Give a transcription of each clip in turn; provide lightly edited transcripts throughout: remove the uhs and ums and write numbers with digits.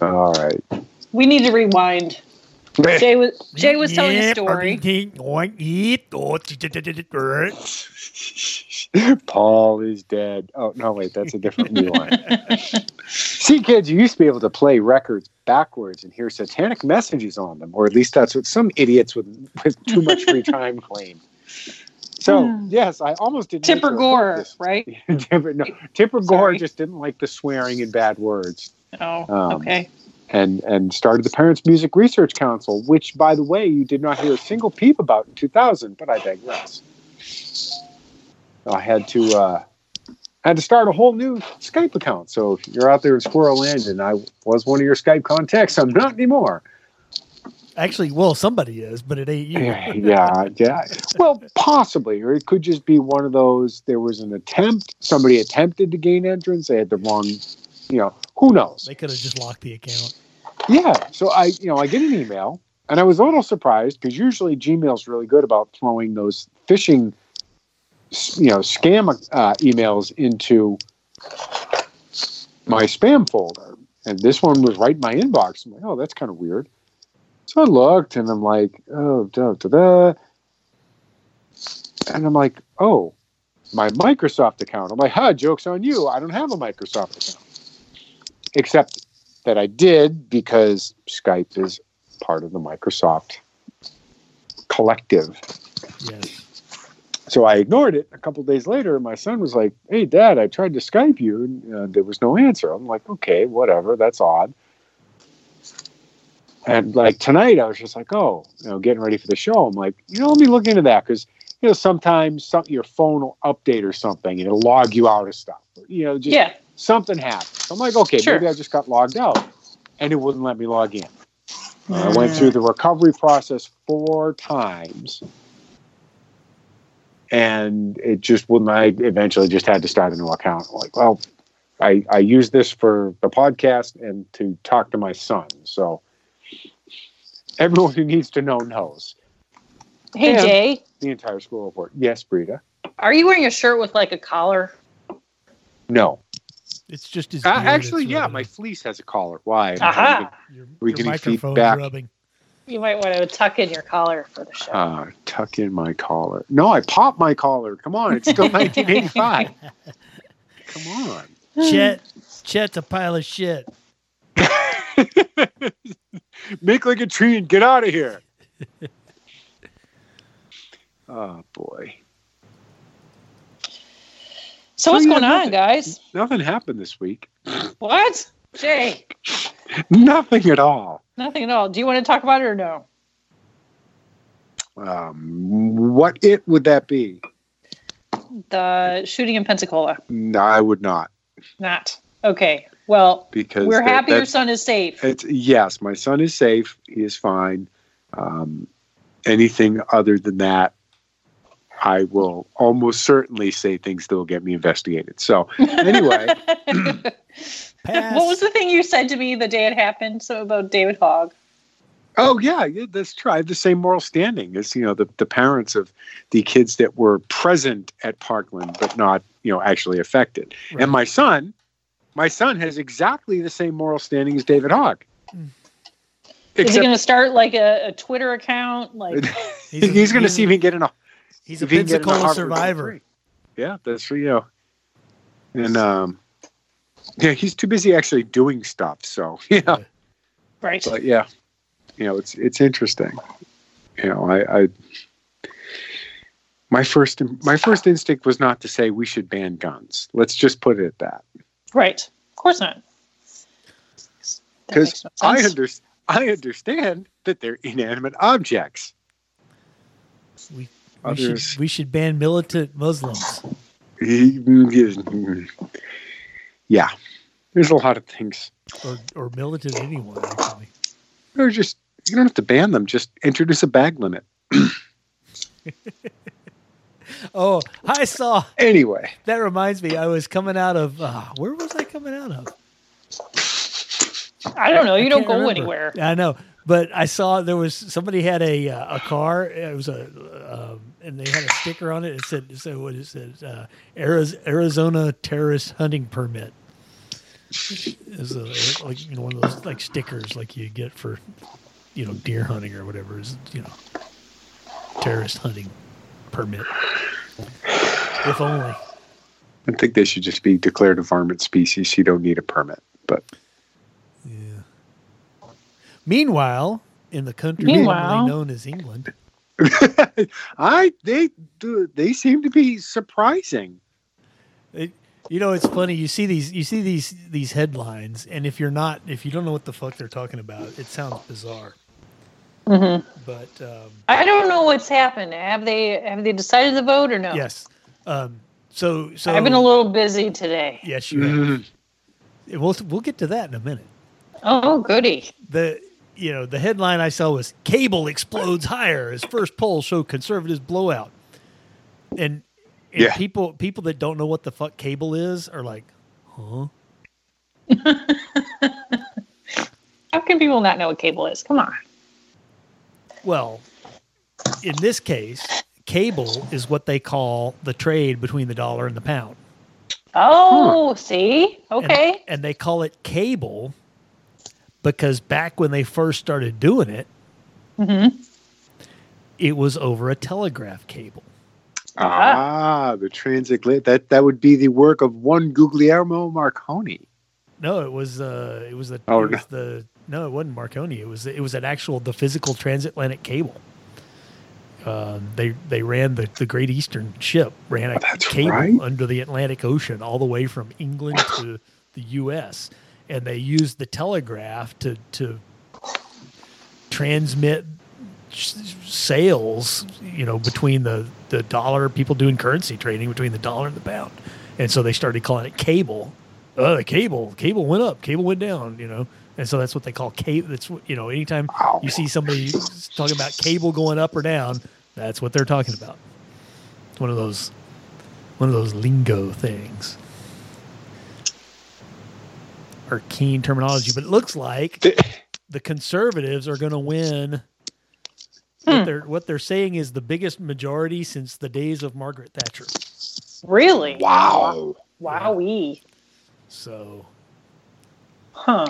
All right. We need to rewind. Jay was telling a story. Paul is dead. Oh, no, wait, that's a different rewind. See, kids, you used to be able to play records backwards and hear satanic messages on them, or at least that's what some idiots with too much free time claim. So, yes, I almost didn't. Tipper Gore, right? Tipper Gore just didn't like the swearing and bad words. Oh, okay. And started the Parents Music Research Council, which, by the way, you did not hear a single peep about in 2000, but I digress. I had to start a whole new Skype account. So if you're out there in Squirrel Land and I was one of your Skype contacts, I'm not anymore. Actually, well, somebody is, but it ain't you. Yeah. Well, possibly, or it could just be one of those. There was an attempt. Somebody attempted to gain entrance. They had the wrong. Who knows? They could have just locked the account. Yeah. So I get an email, and I was a little surprised because usually Gmail's really good about throwing those phishing, scam emails into my spam folder, and this one was right in my inbox. I'm like, oh, that's kind of weird. So I looked, and I'm like, oh, and I'm like, oh, my Microsoft account. I'm like, joke's on you. I don't have a Microsoft account. Except that I did because Skype is part of the Microsoft collective. Yes. So I ignored it. A couple of days later, my son was like, hey, Dad, I tried to Skype you, and there was no answer. I'm like, okay, whatever. That's odd. And like tonight, I was just like, getting ready for the show. I'm like, let me look into that because, sometimes your phone will update or something and it'll log you out of stuff. Something happens. I'm like, okay, maybe I just got logged out, and it wouldn't let me log in. I went through the recovery process 4 times, and it just wouldn't. I eventually just had to start a new account. I'm like, well, I use this for the podcast and to talk to my son. So everyone who needs to know knows. Hey, Jay. The entire school report. Yes, Brita. Are you wearing a shirt with like a collar? No. It's just his actually, my fleece has a collar. Why? Aha! Your microphone's rubbing. You might want to tuck in your collar for the show. Tuck in my collar. No, I popped my collar. Come on, it's still 1985. Come on. Chet's a pile of shit. Make like a tree and get out of here. Oh, boy. So what's going on, guys? Nothing happened this week. What? Jay? Nothing at all. Nothing at all. Do you want to talk about it or no? What would that be? The shooting in Pensacola. No, I would not. Not. Okay. Well, because we're happy your son is safe. Yes, my son is safe. He is fine. Anything other than that, I will almost certainly say things that will get me investigated. So anyway. What was the thing you said to me the day it happened? So about David Hogg. Oh, yeah, that's true. I have the same moral standing as, the parents of the kids that were present at Parkland, but not, actually affected. Right. And my son has exactly the same moral standing as David Hogg. Is he going to start like a Twitter account? Like he's going to see if he can get in a. He's a Pensacola survivor. Yeah, that's for and he's too busy actually doing stuff. So right. But it's interesting. My first instinct was not to say we should ban guns. Let's just put it at that. Right. Of course not. Because I understand that they're inanimate objects. We should ban militant Muslims. Yeah. There's a lot of things. Or militant anyone, actually. Or just, you don't have to ban them. Just introduce a bag limit. Oh, I saw. Anyway. That reminds me, I was coming out of, where was I coming out of? I don't know. You don't go anywhere. I know. But I saw somebody had a car. It was and they had a sticker on it. It said Arizona terrorist hunting permit. Is like one of those like stickers like you get for deer hunting or whatever. Is terrorist hunting permit. If only. I think they should just be declared a varmint species. You don't need a permit, but yeah. Meanwhile, in the country formerly known as England, they seem to be surprising. It's funny. You see these headlines, and if you don't know what the fuck they're talking about, it sounds bizarre. Mm-hmm. But I don't know what's happened. Have they decided to vote or no? Yes. So I've been a little busy today. Yes, you have. We'll get to that in a minute. Oh, goody. The headline I saw was "Cable explodes higher as first polls show conservatives blowout," and people that don't know what the fuck cable is are like, huh? How can people not know what cable is? Come on. Well, in this case, cable is what they call the trade between the dollar and the pound. Oh, see? Okay. And they call it cable because back when they first started doing it, it was over a telegraph cable. The transatlantic. That would be the work of one Guglielmo Marconi. No, it wasn't Marconi. It was the physical transatlantic cable. They ran the Great Eastern Ship ran a cable under the Atlantic Ocean all the way from England to the U.S. and they used the telegraph to transmit sales, between the dollar, people doing currency trading between the dollar and the pound, and so they started calling it cable. The cable went up, cable went down, and so that's what they call cable. That's anytime you see somebody talking about cable going up or down, that's what they're talking about. It's one of those lingo things. Arcane terminology, but it looks like the conservatives are going to win. What they're saying is the biggest majority since the days of Margaret Thatcher. Really? Wow. Wowee. So. Huh.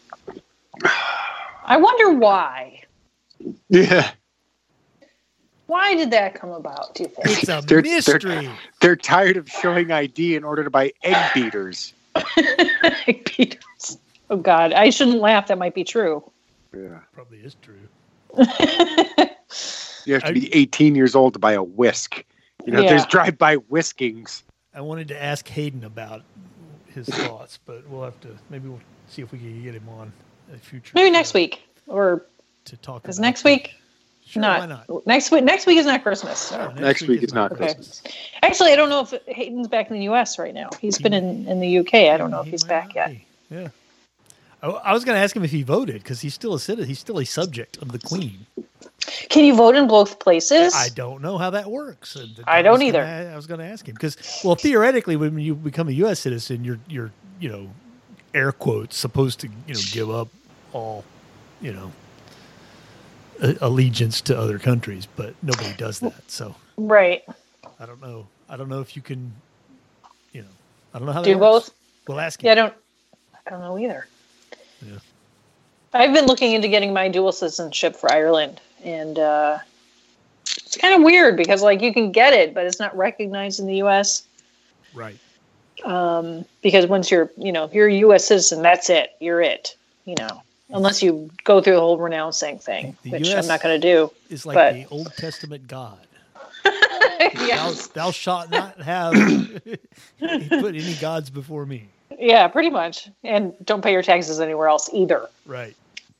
I wonder why. Yeah. Why did that come about, do you think? It's a mystery. They're tired of showing ID in order to buy egg beaters. Egg beaters. Oh, God. I shouldn't laugh. That might be true. Yeah. Probably is true. You have to be 18 years old to buy a whisk. There's drive-by whiskings. I wanted to ask Hayden about his thoughts, but we'll see if we can get him on a future. Maybe next week, or to talk. Is next week? Sure, why not? Next week is not Christmas. No, next week is not Christmas. Actually, I don't know if Hayden's back in the U.S. right now. He's been in the U.K. I don't know if he's back yet. Yeah. I was going to ask him if he voted because he's still a citizen. He's still a subject of the Queen. Can you vote in both places? I don't know how that works. I don't either. I was going to ask him because, theoretically, when you become a U.S. citizen, you're air quotes supposed to give up all allegiance to other countries, but nobody does that. So right. I don't know if you can. I don't know how do that both. Works. We'll ask him. Yeah, I don't know either. Yeah. I've been looking into getting my dual citizenship for Ireland, and it's kind of weird because you can get it, but it's not recognized in the U.S. Right. Because once you're a U.S. citizen, that's it. You're it. Unless you go through the whole renouncing thing, which US I'm not going to do. It's like the Old Testament God. Yes. Thou shalt not have put any gods before me. Yeah, pretty much. And don't pay your taxes anywhere else either. Right.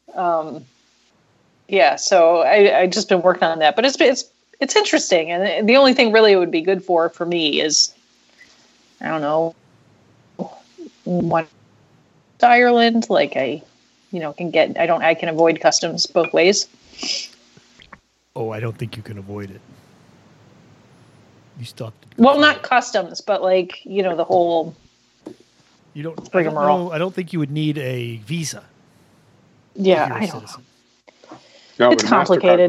Yeah, so I just been working on that, but it's interesting, and the only thing really it would be good for me is, I don't know, one Ireland, I can avoid customs both ways. Oh, I don't think you can avoid it. You stopped. Well, not customs, but the whole. You don't. I don't think you would need a visa. Yeah, I don't know. No, it's complicated.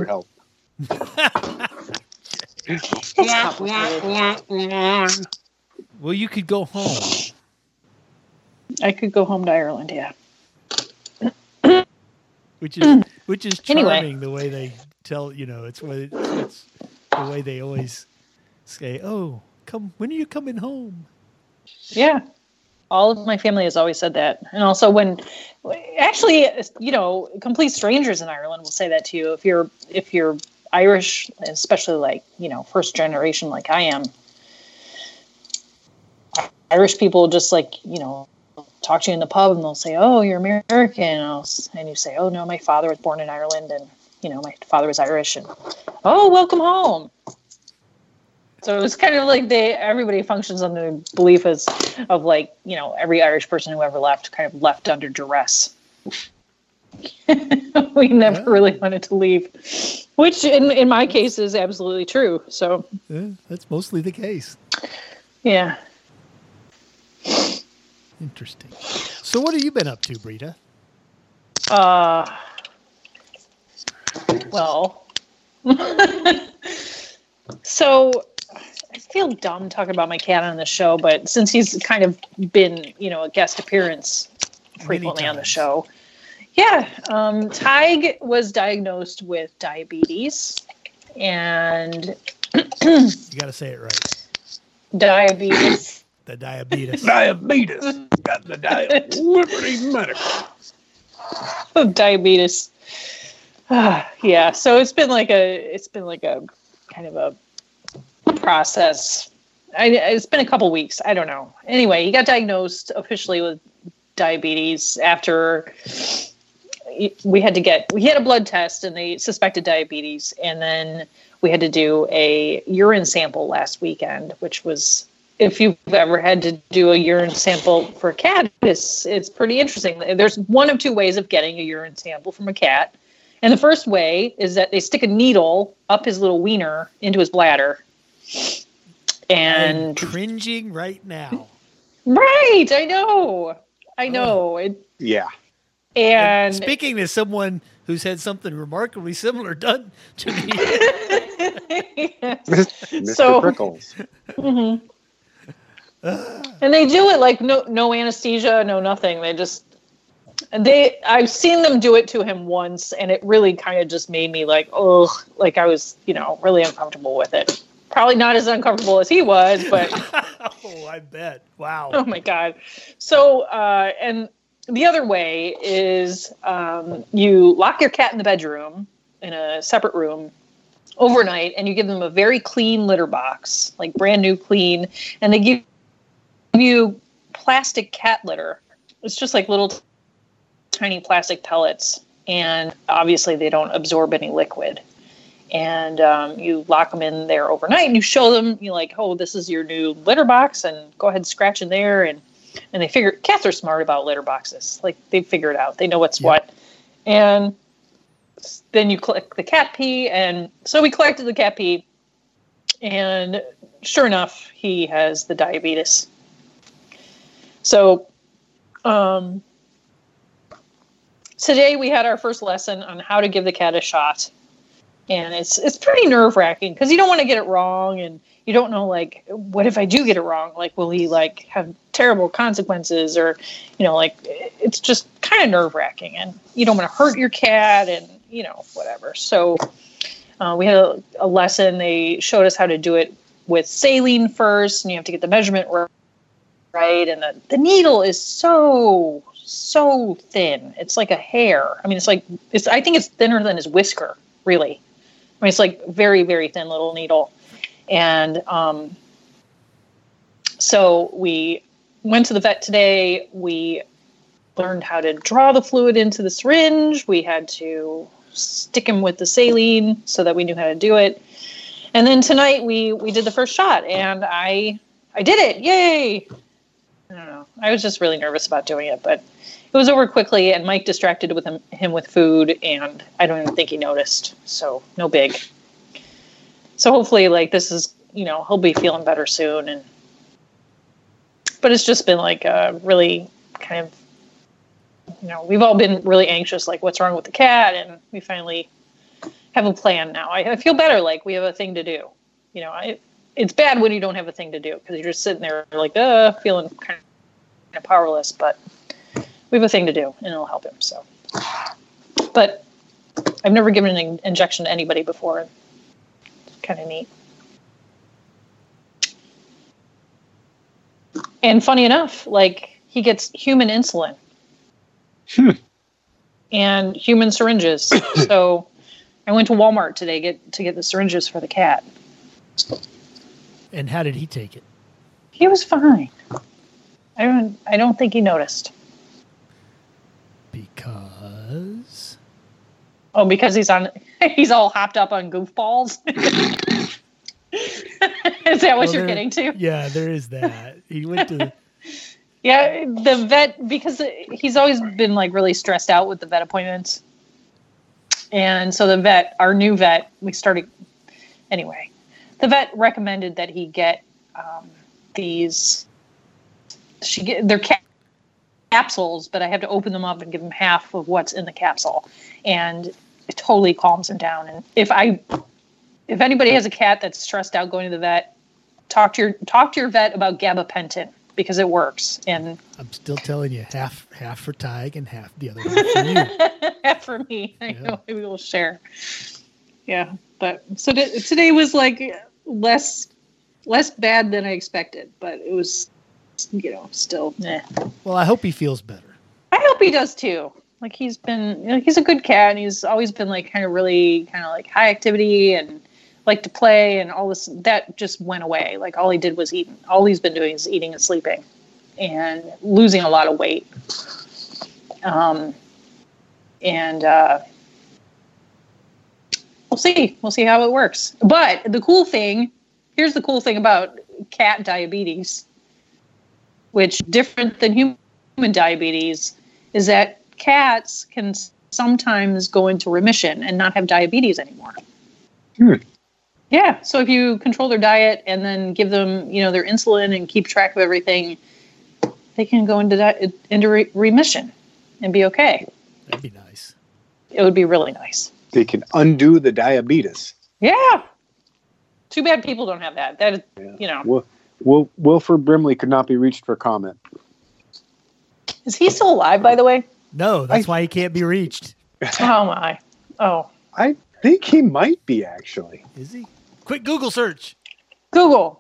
It's complicated. Well, you could go home. I could go home to Ireland, yeah. Which is charming, anyway. the way they tell, it's the way they always say, "Oh, when are you coming home?" Yeah. All of my family has always said that. And also actually, complete strangers in Ireland will say that to you. If you're Irish, especially first generation like I am, Irish people just talk to you in the pub and they'll say, "Oh, you're American." And you say, "Oh no, my father was born in Ireland and, my father was Irish." And, "Oh, welcome home." So it's kind of like everybody functions on the belief of every Irish person who ever left kind of left under duress. We never really wanted to leave, which in my case is absolutely true. So yeah, that's mostly the case. Yeah. Interesting. So what have you been up to, Brita? Well, so I feel dumb talking about my cat on the show, but since he's kind of been, a guest appearance frequently on the show. Yeah. Tig was diagnosed with diabetes and you got to say it right. Diabetes. The diabetes. Diabetes. Got the Liberty Medical. Diabetes. Yeah. So it's been like a kind of a process. It's been a couple weeks. I don't know. Anyway, he got diagnosed officially with diabetes after we had a blood test and they suspected diabetes. And then we had to do a urine sample last weekend, which was, if you've ever had to do a urine sample for a cat, it's pretty interesting. There's one of two ways of getting a urine sample from a cat. And the first way is that they stick a needle up his little wiener into his bladder. And I'm cringing right now. Right, I know. Yeah. And speaking as someone who's had something remarkably similar done to me. Mr. Prickles. Mm-hmm. And they do it no anesthesia, no nothing. I've seen them do it to him once, and it really kind of just made me I was, really uncomfortable with it. Probably not as uncomfortable as he was, but oh, I bet. Wow. Oh my God. So, and the other way is you lock your cat in the bedroom in a separate room overnight, and you give them a very clean litter box, like brand new clean, and they give you plastic cat litter. It's just like little tiny plastic pellets, and obviously they don't absorb any liquid. And you lock them in there overnight, and you show them, "Oh, this is your new litter box, and go ahead and scratch in there." And they figure, cats are smart about litter boxes. They figure it out. They know what's what. And then you collect the cat pee, and so we collected the cat pee, and sure enough, he has the diabetes. So, today we had our first lesson on how to give the cat a shot. And it's pretty nerve-wracking because you don't want to get it wrong, and you don't know, what if I do get it wrong? Will he, have terrible consequences? Or, it's just kind of nerve-wracking, and you don't want to hurt your cat and, whatever. So we had a lesson. They showed us how to do it with saline first, and you have to get the measurement right. And the needle is so thin. It's like a hair. I mean, I think it's thinner than his whisker, really. I mean, it's very, very thin little needle. And so we went to the vet today. We learned how to draw the fluid into the syringe. We had to stick him with the saline so that we knew how to do it. And then tonight we did the first shot, and I did it. Yay! I don't know. I was just really nervous about doing it, but it was over quickly, and Mike distracted him with food, and I don't even think he noticed. So no big. So hopefully, this is, he'll be feeling better soon. But it's just been a really kind of, we've all been really anxious, what's wrong with the cat, and we finally have a plan now. I feel better, we have a thing to do. It's bad when you don't have a thing to do because you're just sitting there feeling kind of powerless, but we have a thing to do, and it'll help him. So, but I've never given an injection to anybody before. It's kind of neat. And funny enough, like he gets human insulin and human syringes. So I went to Walmart today to get the syringes for the cat. And how did he take it? He was fine. I don't think he noticed. Because he's all hopped up on goofballs. Is that what you're getting to? Yeah, there is that. He went to yeah, the vet, because he's always been like really stressed out with the vet appointments. And so our new vet, the vet recommended that he get they're capsules, but I have to open them up and give him half of what's in the capsule. And it totally calms him down. And if anybody has a cat that's stressed out going to the vet, talk to your vet about gabapentin, because it works. And I'm still telling you, half for Tig and half the other half for you. Half for me. I know, maybe we'll share. Yeah, but so today was like less bad than I expected, but it was, still. Well, I hope he feels better. I hope he does too. Like he's been, he's a good cat, and he's always been like kind of like high activity and like to play, and all this that just went away. Like all he did was eat. All he's been doing is eating and sleeping, and losing a lot of weight. We'll see how it works. But here's the cool thing about cat diabetes, which different than human diabetes, is that cats can sometimes go into remission and not have diabetes anymore. Yeah. So if you control their diet and then give them, their insulin and keep track of everything, they can go into remission and be okay. That'd be nice. It would be really nice. They can undo the diabetes. Yeah. Too bad people don't have that. That is, Wilford Brimley could not be reached for comment. Is he still alive, by the way? No, that's why he can't be reached. Oh, my. Oh. I think he might be, actually. Is he? Quick Google search. Google.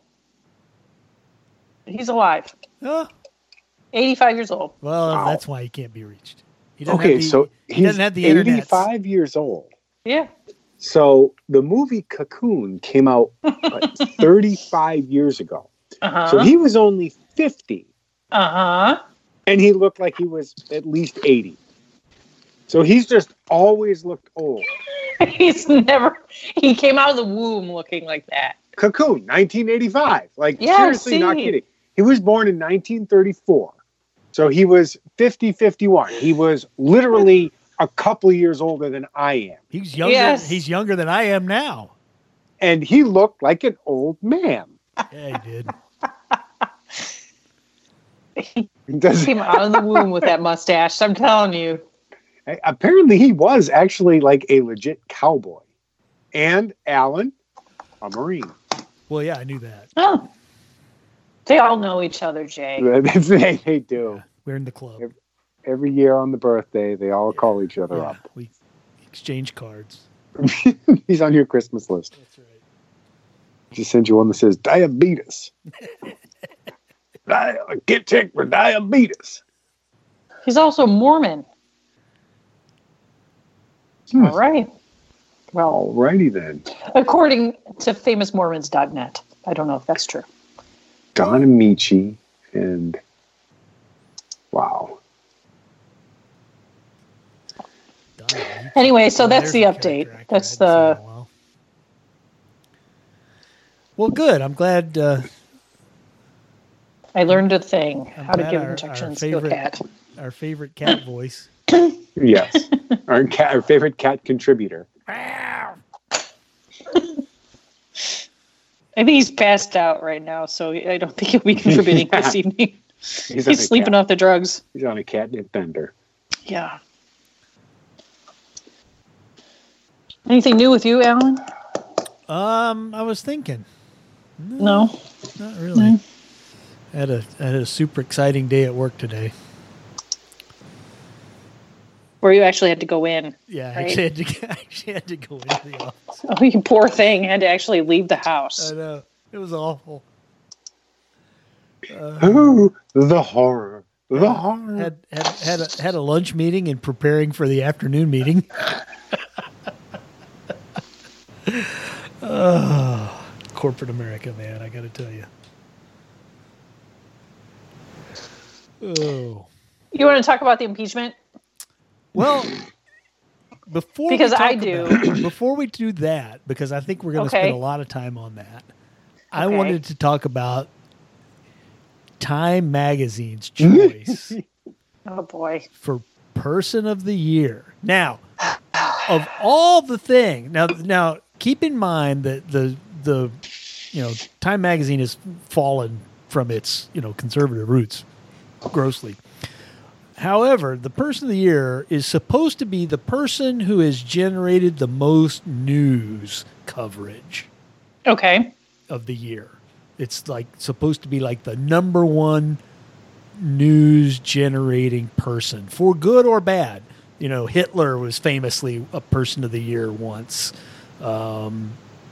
He's alive. 85 years old. Well, wow. That's why he can't be reached. He doesn't have the 85 years old. Yeah. So the movie Cocoon came out 35 years ago. Uh-huh. So he was only 50. Uh-huh. And he looked like he was at least 80. So he's just always looked old. He came out of the womb looking like that. Cocoon, 1985. Seriously, not kidding. He was born in 1934. So he was 51. He was literally a couple of years older than I am. He's younger. Yes. He's younger than I am now. And he looked like an old man. Yeah, he did. He came out of the womb with that mustache. I'm telling you. Apparently, he was actually like a legit cowboy. And Alan, a Marine. Well, yeah, I knew that. Oh. They all know each other, Jay. They do. Yeah, we're in the club. Every year on the birthday, they all call each other up. We exchange cards. He's on your Christmas list. That's right. Just send you one that says diabetes. Get checked for diabetes. He's also Mormon. All right. Well, alrighty then. According to famousmormons.net. I don't know if that's true. Don Amici and wow. Anyway, so that's the update. That's the. Well, good. I'm glad. I learned a thing how to give injections to a cat. Our favorite cat voice. Yes, our favorite cat contributor. I think he's passed out right now, so I don't think he'll be contributing this evening. He's sleeping off the drugs. He's on a catnip bender. Yeah. Anything new with you, Alan? I was thinking. No. Not really. Had a super exciting day at work today. Where you actually had to go in. Yeah, right? I actually had to go into the office. Oh, you poor thing. Had to actually leave the house. I know. It was awful. The horror. The horror. Had a lunch meeting and preparing for the afternoon meeting. Corporate America, man, I got to tell you. Oh. You want to talk about the impeachment? Well, before we do that, because I think we're going to spend a lot of time on that, I wanted to talk about Time Magazine's choice oh boy for Person of the Year. Now, of all the things, now keep in mind that the Time Magazine has fallen from its conservative roots grossly. However, the Person of the Year is supposed to be the person who has generated the most news coverage. Okay. Of the year. It's like supposed to be like the number one news generating person, for good or bad. Hitler was famously a Person of the Year once. So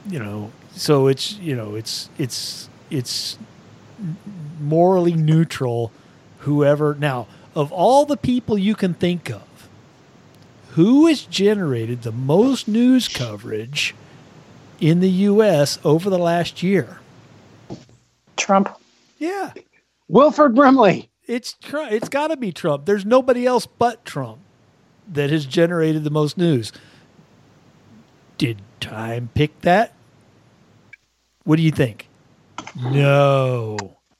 it's morally neutral. Whoever now. Of all the people you can think of, who has generated the most news coverage in the U.S. over the last year? Trump. Yeah. Wilford Brimley. It's got to be Trump. There's nobody else but Trump that has generated the most news. Did Time pick that? What do you think? No.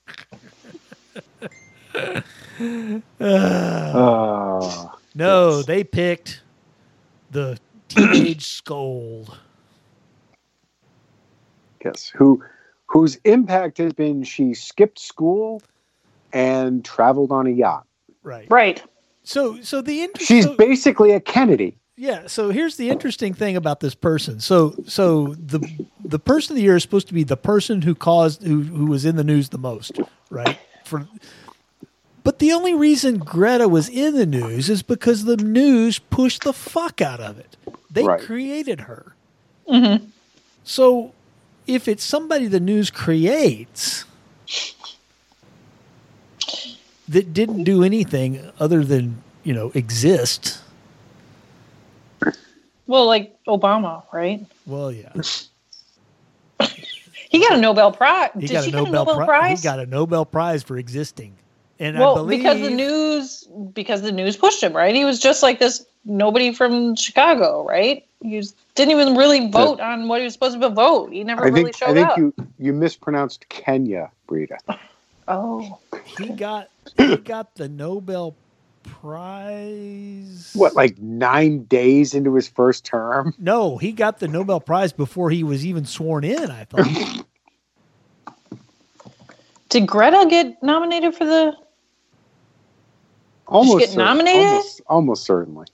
No, they picked the teenage scold. Yes, whose impact has been she skipped school and traveled on a yacht. Right. So she's basically a Kennedy. Yeah. So here's the interesting thing about this person. So the Person of the Year is supposed to be the person who was in the news the most, right? But the only reason Greta was in the news is because the news pushed the fuck out of it. They created her. Mm-hmm. So if it's somebody the news creates that didn't do anything other than, exist. Well, like Obama, right? Well, yeah. He got a Nobel Prize. Did she get a Nobel Prize? He got a Nobel Prize for existing. And well, I believe because the news pushed him, right? He was just like this nobody from Chicago, right? He didn't even really vote on what he was supposed to vote. He never really showed up. I think you mispronounced Kenya, Brita. Oh. He got the Nobel Prize. What, like 9 days into his first term? No, he got the Nobel Prize before he was even sworn in, I thought. Did Greta get nominated for the... Almost. Did she get nominated? Almost certainly.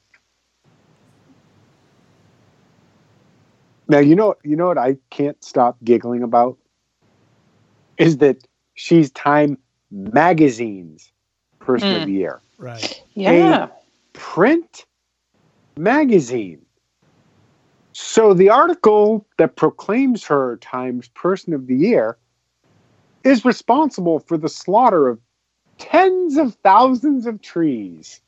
Now, you know what I can't stop giggling about? Is that she's Time Magazine's Person of the Year. Right. Yeah. A print magazine. So the article that proclaims her Time's Person of the Year is responsible for the slaughter of tens of thousands of trees.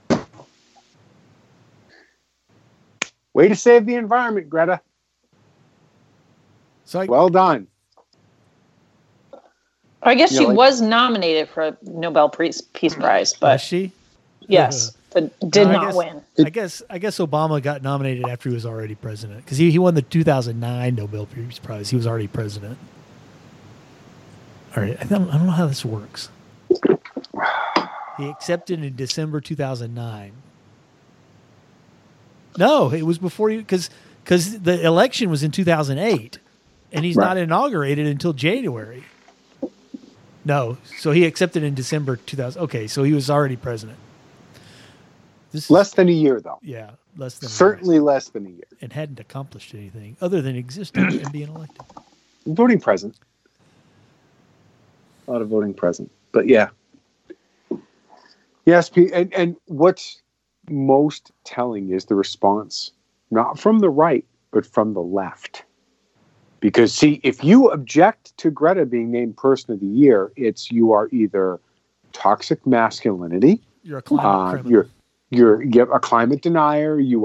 Way to save the environment, Greta. Well done. I guess she was nominated for a Nobel Peace Prize, but was she? Yes, but did not win. I guess Obama got nominated after he was already president because he won the 2009 Nobel Peace Prize. He was already president. All right, I don't know how this works. He accepted in December 2009. No, it was before you because the election was in 2008, and he's not inaugurated until January. No, so he accepted in December 2000. Okay, so he was already president. Less than a year, though. Yeah, less than certainly less than a year, and hadn't accomplished anything other than existing and being elected. Voting present. A lot of voting present. But yeah. Yes, and what's most telling is the response, not from the right, but from the left. Because, see, if you object to Greta being named Person of the Year, you are either toxic masculinity, you're a climate criminal. You're a climate denier, you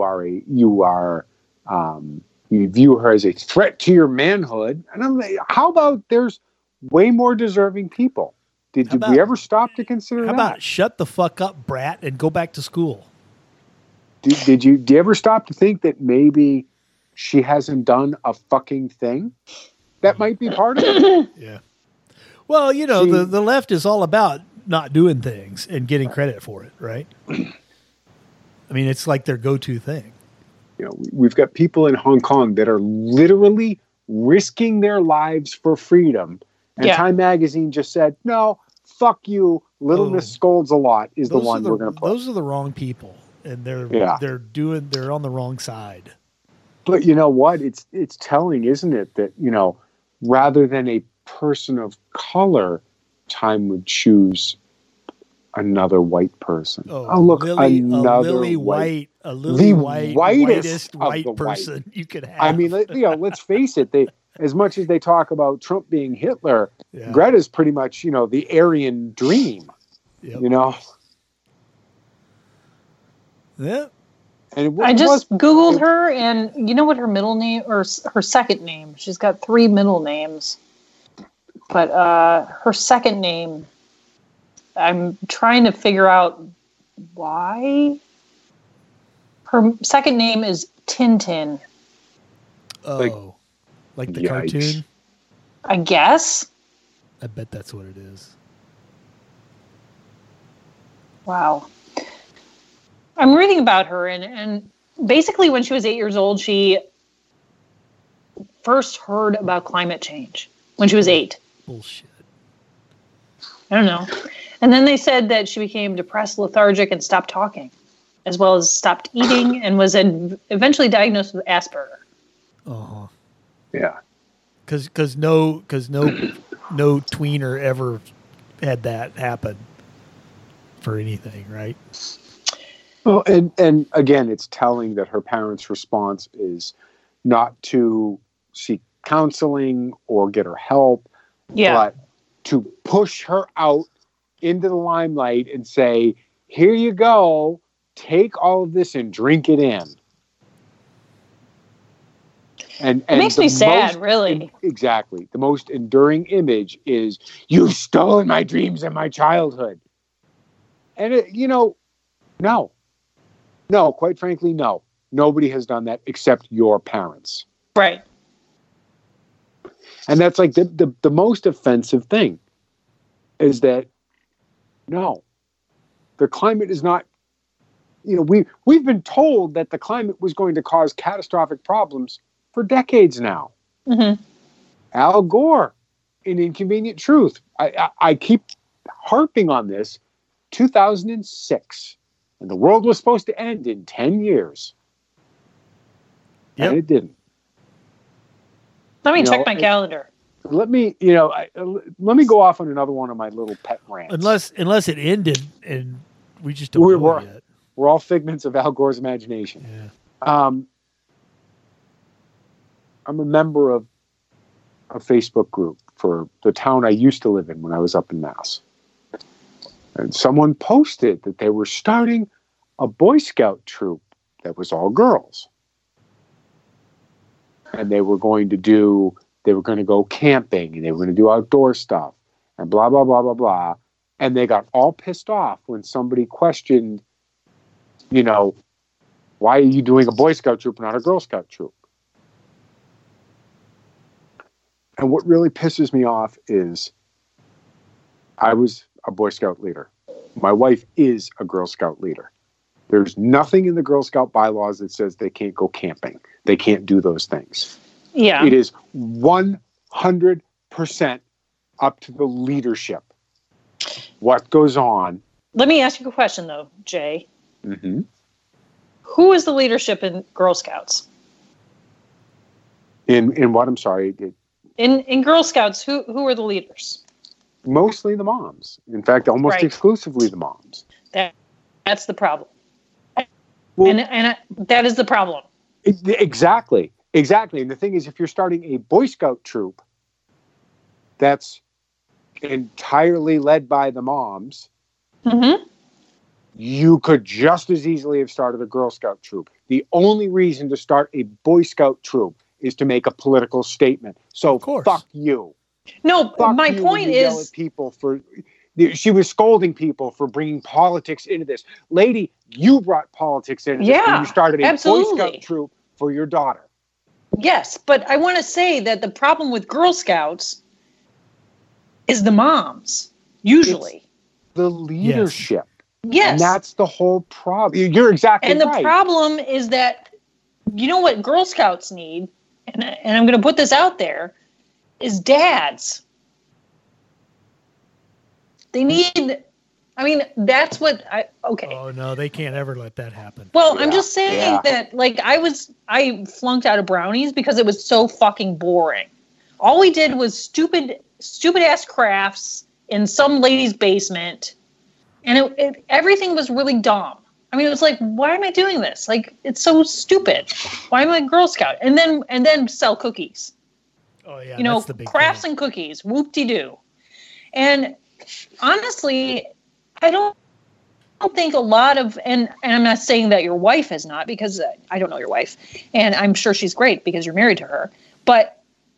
view her as a threat to your manhood. And I'm like, how about there's way more deserving people? Did we ever stop to consider that? How about shut the fuck up, brat, and go back to school? Did you ever stop to think that maybe she hasn't done a fucking thing? That might be part of it. Yeah. Well, the left is all about not doing things and getting credit for it, right? I mean, it's like their go-to thing. We've got people in Hong Kong that are literally risking their lives for freedom. And Time Magazine just said, no, fuck you. Little Miss Scolds a Lot is the one we're going to put. Those are the wrong people. And they're on the wrong side. But you know what? It's telling, isn't it, that, rather than a person of color, Time would choose another white person. Oh, look, another whitest white person you could have. I mean, let's face it. As much as they talk about Trump being Hitler, Greta's pretty much, the Aryan dream. Yep. Yeah. And I just Googled her, and you know what her middle name or her second name? She's got 3 middle names, but her second name, I'm trying to figure out why. Her second name is Tintin. Oh, like the cartoon? I guess. I bet that's what it is. Wow. I'm reading about her, and basically when she was 8 years old, she first heard about climate change when she was 8. Bullshit. I don't know. And then they said that she became depressed, lethargic, and stopped talking, as well as stopped eating, and was eventually diagnosed with Asperger. Uh-huh. Yeah. Because no tweener ever had that happen for anything, right? Well, and again, it's telling that her parents' response is not to seek counseling or get her help, but to push her out into the limelight and say, here you go, take all of this and drink it in. And it makes me sad, really. Exactly. The most enduring image is, you've stolen my dreams and my childhood. And, no. No, quite frankly, no. Nobody has done that except your parents. Right. And that's like the most offensive thing is that, no, the climate is not, we've been told that the climate was going to cause catastrophic problems for decades now. Mm-hmm. Al Gore in Inconvenient Truth. I keep harping on this. 2006. And the world was supposed to end in 10 years. Yep. And it didn't. Let me check my calendar. Let me go off on another one of my little pet rants. Unless it ended and we just don't know it yet. We're all figments of Al Gore's imagination. Yeah. I'm a member of a Facebook group for the town I used to live in when I was up in Mass. And someone posted that they were starting a Boy Scout troop that was all girls. And they were going to go camping, and they were going to do outdoor stuff, and blah, blah, blah, blah, blah. And they got all pissed off when somebody questioned, why are you doing a Boy Scout troop, not a Girl Scout troop? And what really pisses me off is I was a Boy Scout leader. My wife is a Girl Scout leader. There's nothing in the Girl Scout bylaws that says they can't go camping. They can't do those things. Yeah. It is 100% up to the leadership. What goes on? Let me ask you a question, though, Jay. Mm-hmm. Who is the leadership in Girl Scouts? In what? I'm sorry. In Girl Scouts, who are the leaders? Mostly the moms. In fact, almost exclusively the moms. That's the problem. Well, and that is the problem. Exactly. And the thing is, if you're starting a Boy Scout troop that's entirely led by the moms, you could just as easily have started a Girl Scout troop. The only reason to start a Boy Scout troop is to make a political statement. So fuck you. No, fuck my point is, she was scolding people for bringing politics into this. Lady, you brought politics into this when you started a Boy Scout troop for your daughter. Yes, but I want to say that the problem with Girl Scouts is the moms, usually. It's the leadership. Yes. And that's the whole problem. You're exactly right. And the problem is that, you know what Girl Scouts need, and I'm going to put this out there, is dads. They need, I mean, that's what okay. Oh, no, they can't ever let that happen. Well, I'm just saying that, like, I flunked out of brownies because it was so fucking boring. All we did was stupid ass crafts in some lady's basement. And everything was really dumb. I mean, it was like, why am I doing this? Like, it's so stupid. Why am I a Girl Scout? And then sell cookies. Oh yeah, you know, that's the big crafts thing. And cookies, whoop-de-doo. And honestly, I don't think a lot of, and I'm not saying that your wife is not, because I don't know your wife, and I'm sure she's great because you're married to her. But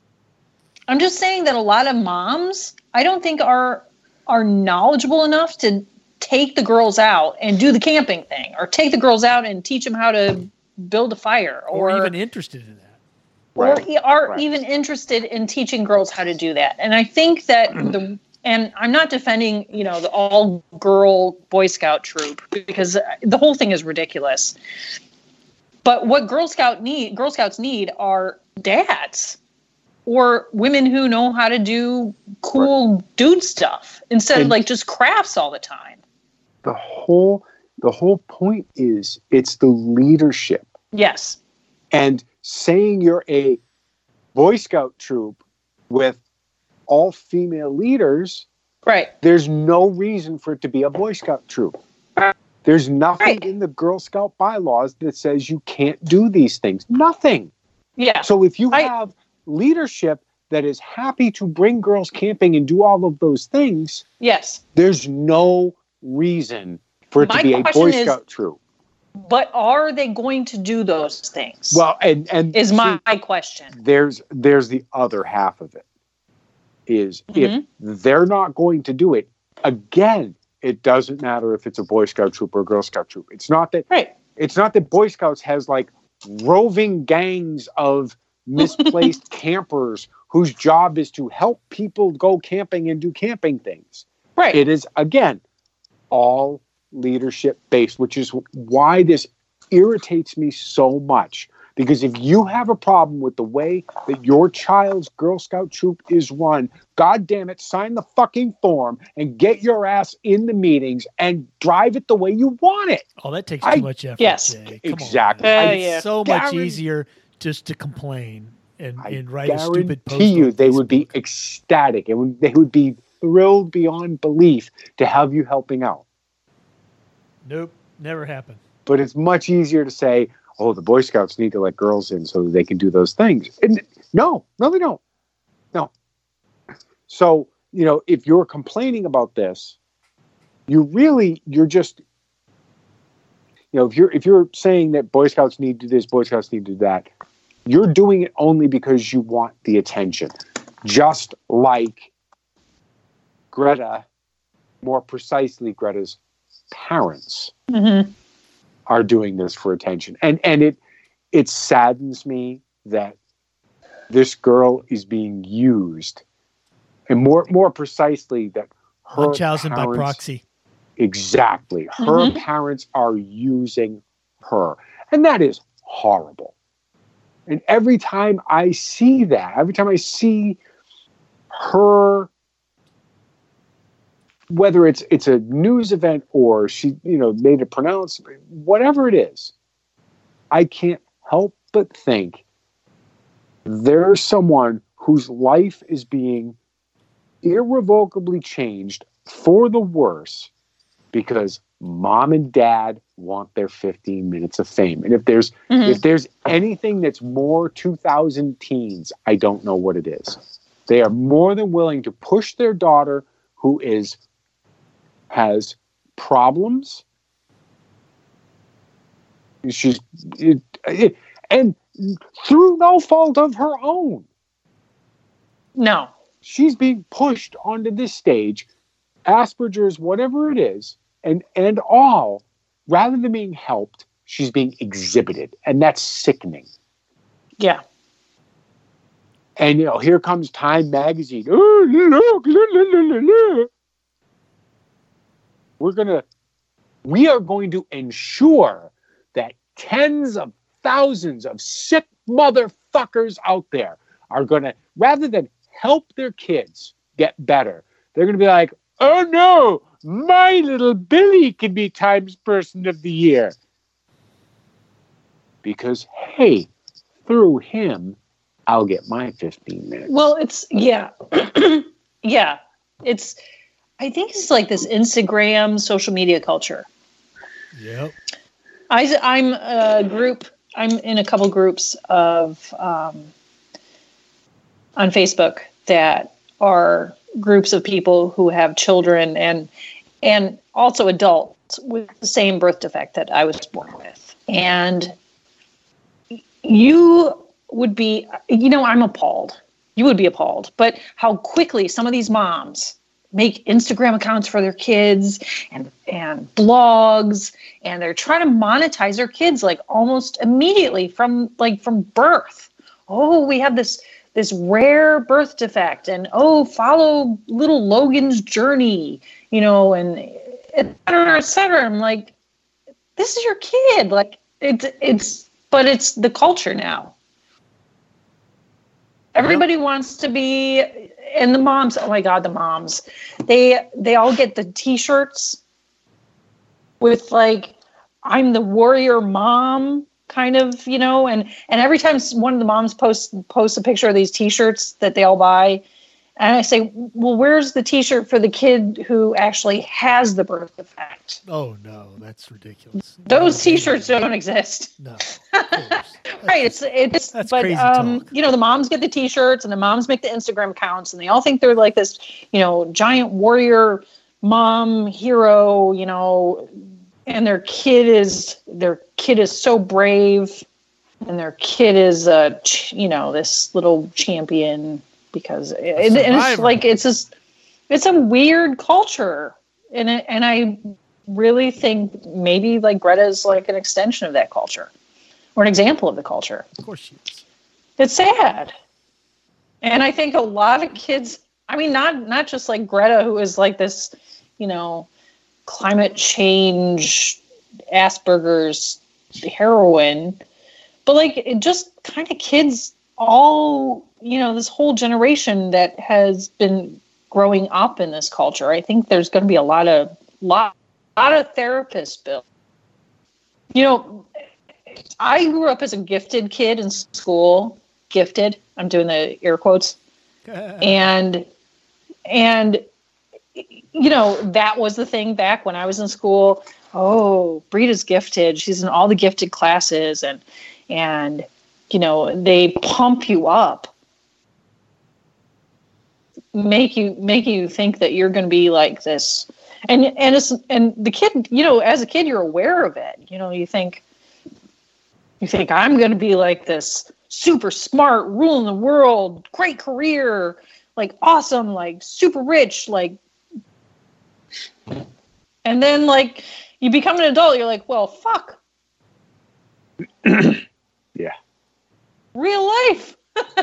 I'm just saying that a lot of moms, I don't think are knowledgeable enough to take the girls out and do the camping thing, or take the girls out and teach them how to build a fire, or even interested in that. Or are even interested in teaching girls how to do that. And I think that and I'm not defending, you know, the all-girl Boy Scout troop, because the whole thing is ridiculous. But what Girl Scouts need are dads or women who know how to do cool dude stuff instead of like just crafts all the time. The whole point is it's the leadership. Yes. And saying you're a Boy Scout troop with all female leaders, right? There's no reason for it to be a Boy Scout troop. There's nothing in the Girl Scout bylaws that says you can't do these things. Nothing. Yeah. So if you have leadership that is happy to bring girls camping and do all of those things, yes, there's no reason for it to be a Boy Scout troop. But are they going to do those things? Well, and is my question. There's the other half of it. Is if they're not going to do it, again, it doesn't matter if it's a Boy Scout troop or a Girl Scout troop. It's not that It's not that Boy Scouts has like roving gangs of misplaced campers whose job is to help people go camping and do camping things. Right. It is, again, all leadership based, which is why this irritates me so much. Because if you have a problem with the way that your child's Girl Scout troop is run, God damn it, sign the fucking form and get your ass in the meetings and drive it the way you want it. Oh, that takes too much effort. Yes, Jay. Exactly. It's so much easier just to complain and write a stupid post. I guarantee you they would be ecstatic and they would be thrilled beyond belief to have you helping out. Nope, never happened. But it's much easier to say, oh, the Boy Scouts need to let girls in so that they can do those things. And no, they don't. No. So, you know, if you're complaining about this, you're just, you know, if you're saying that Boy Scouts need to do this, Boy Scouts need to do that, you're doing it only because you want the attention. Just like Greta, more precisely Greta's parents, are doing this for attention. And it saddens me that this girl is being used, and more precisely that her Munchausen parents, by proxy. Exactly. Her parents are using her. And that is horrible. And every time I see that, every time I see her, whether it's a news event or she, you know, made a pronouncement, whatever it is, I can't help but think there's someone whose life is being irrevocably changed for the worse because mom and dad want their 15 minutes of fame. And if there's anything that's more 2000 teens, I don't know what it is. They are more than willing to push their daughter who has problems. And through no fault of her own. No. She's being pushed onto this stage, Asperger's, whatever it is, and all, rather than being helped, she's being exhibited. And that's sickening. Yeah. And, here comes Time Magazine. Oh, look. We are going to ensure that tens of thousands of sick motherfuckers out there are going to, rather than help their kids get better, they're going to be like, oh no, my little Billy can be Times Person of the Year. Because, hey, through him, I'll get my 15 minutes. Well, yeah. Yeah. I think it's like this Instagram social media culture. Yep. I'm in a couple groups of on Facebook that are groups of people who have children and also adults with the same birth defect that I was born with. And you would be, I'm appalled. You would be appalled. But how quickly some of these moms make Instagram accounts for their kids and blogs, and they're trying to monetize their kids like almost immediately from birth. Oh, we have this rare birth defect, and follow little Logan's journey, and et cetera, et cetera. I'm like, this is your kid. Like but it's the culture now. Everybody wants to be, and the moms, oh my God, the moms, they all get the t-shirts with like, I'm the warrior mom kind of, and every time one of the moms posts a picture of these t-shirts that they all buy, and I say, well, where's the t-shirt for the kid who actually has the birth defect? Oh no, that's ridiculous. Those t-shirts don't exist. No. Right. It's that's but crazy talk. The moms get the t-shirts and the moms make the Instagram accounts and they all think they're like this, giant warrior mom hero, and their kid is so brave and their kid is this little champion because it's like it's a weird culture and I really think maybe like Greta is like an extension of that culture. Or an example of the culture. Of course she is. It's sad. And I think a lot of kids, I mean, not just like Greta, who is like this, climate change, Asperger's heroine, but like it just kind of kids all, this whole generation that has been growing up in this culture. I think there's going to be a lot of therapists, Bill. I grew up as a gifted kid in school. Gifted. I'm doing the air quotes. And that was the thing back when I was in school. Oh, Brita's gifted. She's in all the gifted classes and they pump you up. Make you think that you're going to be like this. And the kid, as a kid, you're aware of it. You think I'm going to be like this super smart, ruling the world, great career, like awesome, like super rich, like, and then like you become an adult, you're like, well, fuck. Yeah. Real life,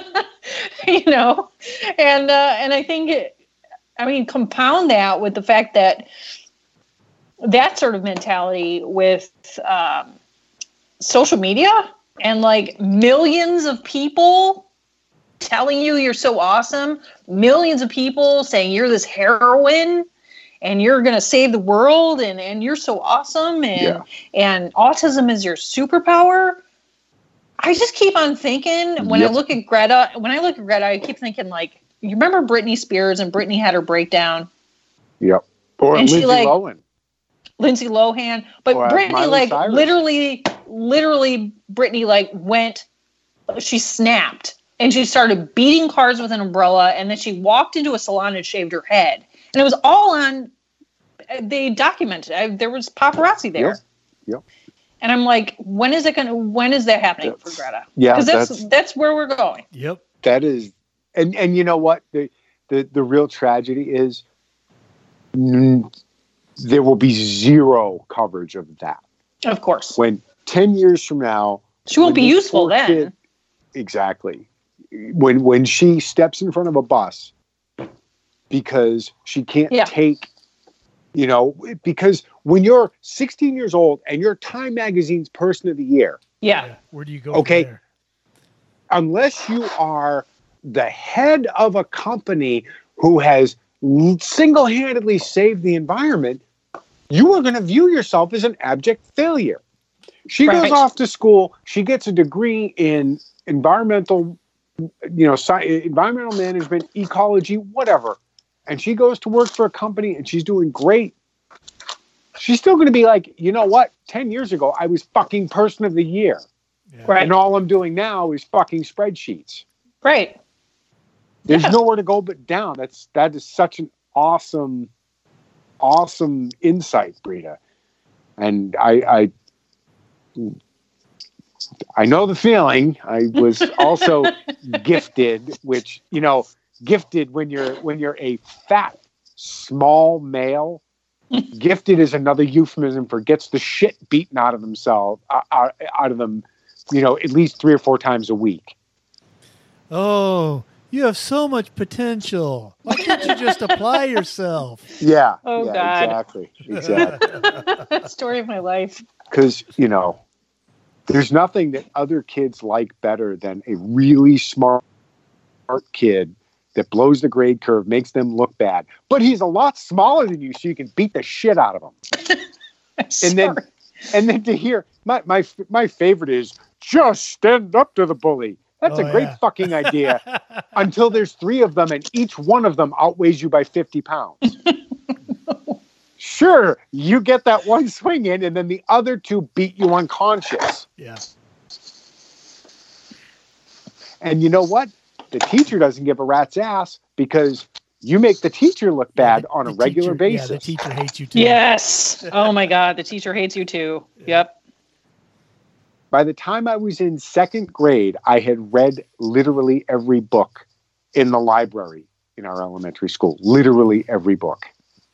and I think, compound that with the fact that sort of mentality with, social media and like millions of people telling you're so awesome, millions of people saying you're this heroine and you're going to save the world and you're so awesome and autism is your superpower. I just keep on thinking when I look at Greta, I keep thinking like, you remember Britney Spears and Britney had her breakdown? Yep. Or and Lindsay Lohan. Lindsay Lohan. But or Britney, Miley Cyrus. literally, Britney, she snapped. And she started beating cars with an umbrella. And then she walked into a salon and shaved her head. And it was all on, they documented. There was paparazzi there. Yep. And I'm like, when is that happening for Greta? Yeah. Because that's where we're going. Yep. That is, and you know what? The real tragedy is there will be zero coverage of that. Of course. When 10 years from now, she won't be useful then. Exactly. When she steps in front of a bus because she can't take, because when you're 16 years old and you're Time Magazine's Person of the Year. Yeah. Where do you go? Okay. From there? Unless you are the head of a company who has single-handedly saved the environment, you are going to view yourself as an abject failure. She goes off to school. She gets a degree in environmental management, ecology, whatever. And she goes to work for a company and she's doing great. She's still going to be like, you know what? 10 years ago, I was fucking Person of the Year. Yeah. Right. And all I'm doing now is fucking spreadsheets. Right. There's nowhere to go but down. That is such an awesome insight, Brita. And I know the feeling. I was also gifted, which, gifted when you're a fat, small male. Gifted is another euphemism for gets the shit beaten out of them, at least 3 or 4 times a week. Oh, you have so much potential. Why can't you just apply yourself? Yeah. Oh, yeah, God. Exactly. Story of my life. Because, there's nothing that other kids like better than a really smart kid that blows the grade curve, makes them look bad. But he's a lot smaller than you, so you can beat the shit out of him. and then to hear, my favorite is, just stand up to the bully. That's a great fucking idea until there's 3 of them and each one of them outweighs you by 50 pounds. Sure, you get that one swing in and then the other 2 beat you unconscious. Yeah. And you know what? The teacher doesn't give a rat's ass because you make the teacher look bad on a regular basis. Yeah, the teacher hates you too. Yes. Oh my God, the teacher hates you too. Yep. By the time I was in 2nd grade, I had read literally every book in the library in our elementary school. Literally every book.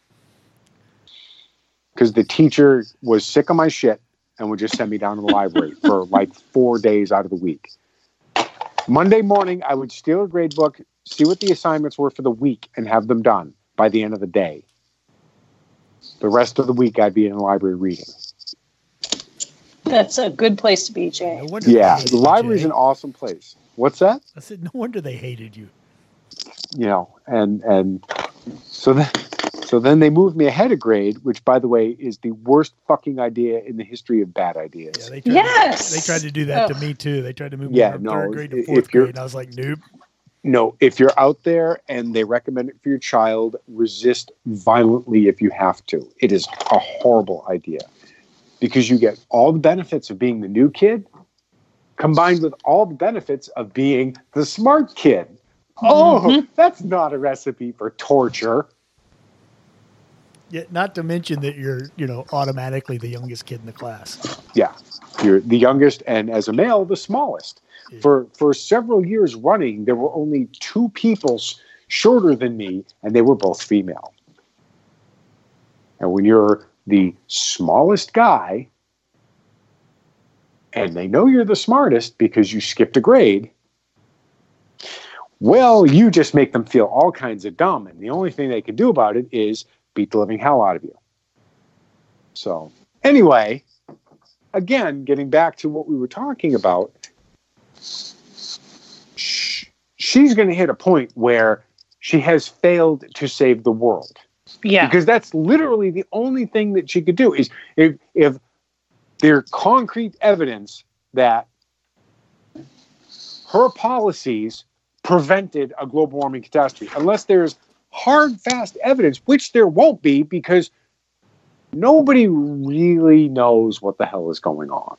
Because the teacher was sick of my shit and would just send me down to the library for 4 days out of the week. Monday morning, I would steal a grade book, see what the assignments were for the week, and have them done by the end of the day. The rest of the week, I'd be in the library reading. That's a good place to be, Jay. No the library's an awesome place. What's that? I said, no wonder they hated you. And so then they moved me ahead of grade, which, by the way, is the worst fucking idea in the history of bad ideas. Yeah, they tried to do that to me too. They tried to move me from 3rd grade to 4th grade, and I was like, nope. No, if you're out there and they recommend it for your child, resist violently if you have to. It is a horrible idea because you get all the benefits of being the new kid combined with all the benefits of being the smart kid. Oh, that's not a recipe for torture. Yeah, not to mention that you're, automatically the youngest kid in the class. Yeah, you're the youngest, and as a male, the smallest. Yeah. For several years running, there were only 2 people shorter than me, and they were both female. And when you're the smallest guy, and they know you're the smartest because you skipped a grade, well, you just make them feel all kinds of dumb, and the only thing they can do about it is beat the living hell out of you. So, anyway, again, getting back to what we were talking about, she's going to hit a point where she has failed to save the world. Yeah. Because that's literally the only thing that she could do is if there's concrete evidence that her policies prevented a global warming catastrophe, unless there's hard, fast evidence, which there won't be because nobody really knows what the hell is going on.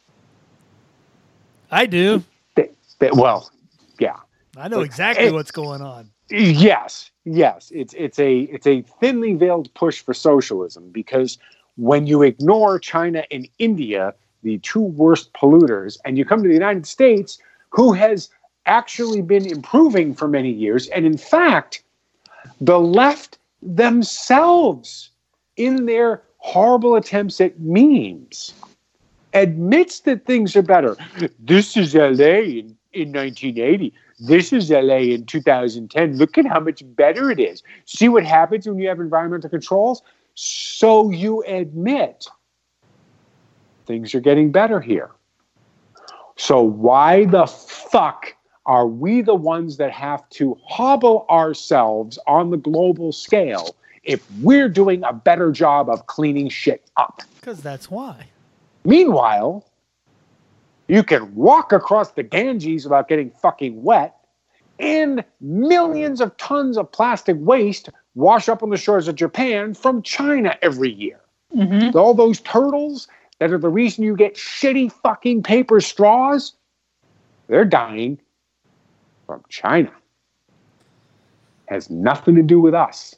I do. Well, yeah. I know exactly what's going on. Yes. It's a thinly veiled push for socialism, because when you ignore China and India, the two worst polluters, and you come to the United States, who has actually been improving for many years, and in fact, the left themselves, in their horrible attempts at memes, admits that things are better. This is LA in 1980. This is LA in 2010. Look at how much better it is. See what happens when you have environmental controls? So you admit things are getting better here. So why the fuck are we the ones that have to hobble ourselves on the global scale if we're doing a better job of cleaning shit up? Because that's why. Meanwhile, you can walk across the Ganges without getting fucking wet, and millions of tons of plastic waste wash up on the shores of Japan from China every year. Mm-hmm. All those turtles that are the reason you get shitty fucking paper straws, they're dying from China. Has nothing to do with us.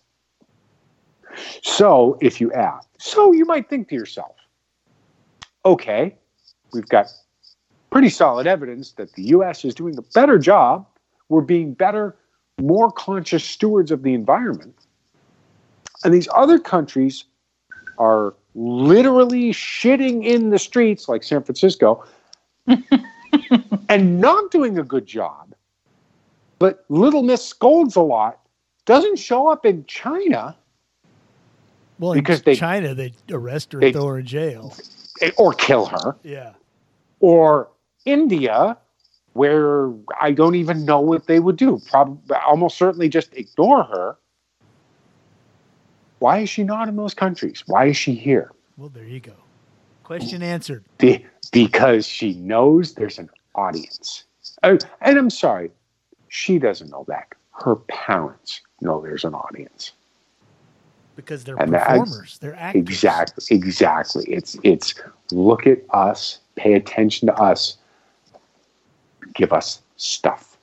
So if you ask, so you might think to yourself, okay, we've got pretty solid evidence that the U.S. is doing a better job. We're being better, more conscious stewards of the environment. And these other countries are literally shitting in the streets, like San Francisco, and not doing a good job. But Little Miss scolds a lot, doesn't show up in China. Well, because in China, they arrest her and throw her in jail. Or kill her. Yeah. Or India, where I don't even know what they would do. Probably, almost certainly just ignore her. Why is she not in those countries? Why is she here? Well, there you go. Question answered. Because she knows there's an audience. And I'm sorry, she doesn't know that. Her parents know there's an audience. Because they're performers. They're actors. Exactly. It's look at us, pay attention to us, give us stuff.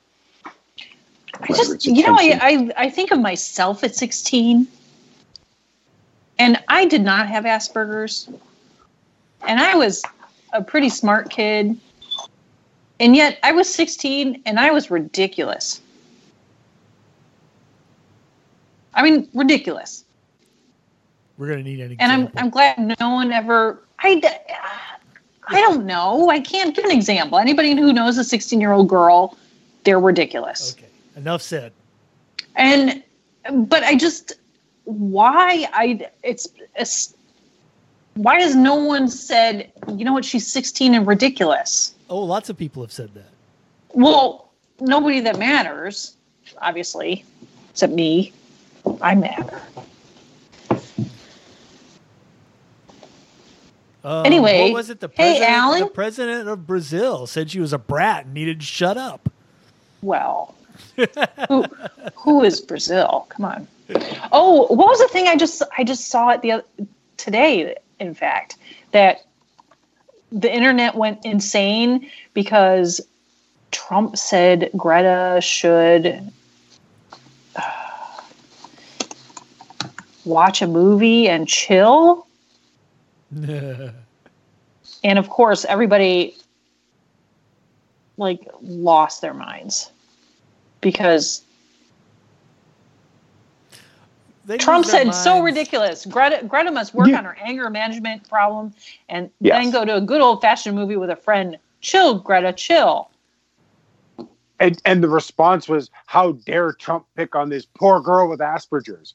I think of myself at 16, and I did not have Asperger's, and I was a pretty smart kid, and yet I was 16 and I was ridiculous. I mean, ridiculous. We're going to need an example. And I'm glad no one ever... I don't know. I can't give an example. Anybody who knows a 16-year-old girl, they're ridiculous. Okay. Enough said. But I just... Why has no one said, you know what, she's 16 and ridiculous? Oh, lots of people have said that. Well, nobody that matters, obviously, except me. I matter. Anyway, what was it? Alan? The president of Brazil said she was a brat and needed to shut up. Well, who is Brazil? Come on. Oh, what was the thing I just saw it today? In fact, that the internet went insane because Trump said Greta should watch a movie and chill. And of course, everybody lost their minds because Trump said so ridiculous. Greta must work on her anger management problem and then go to a good old fashioned movie with a friend. Chill, Greta, chill. And the response was, how dare Trump pick on this poor girl with Asperger's?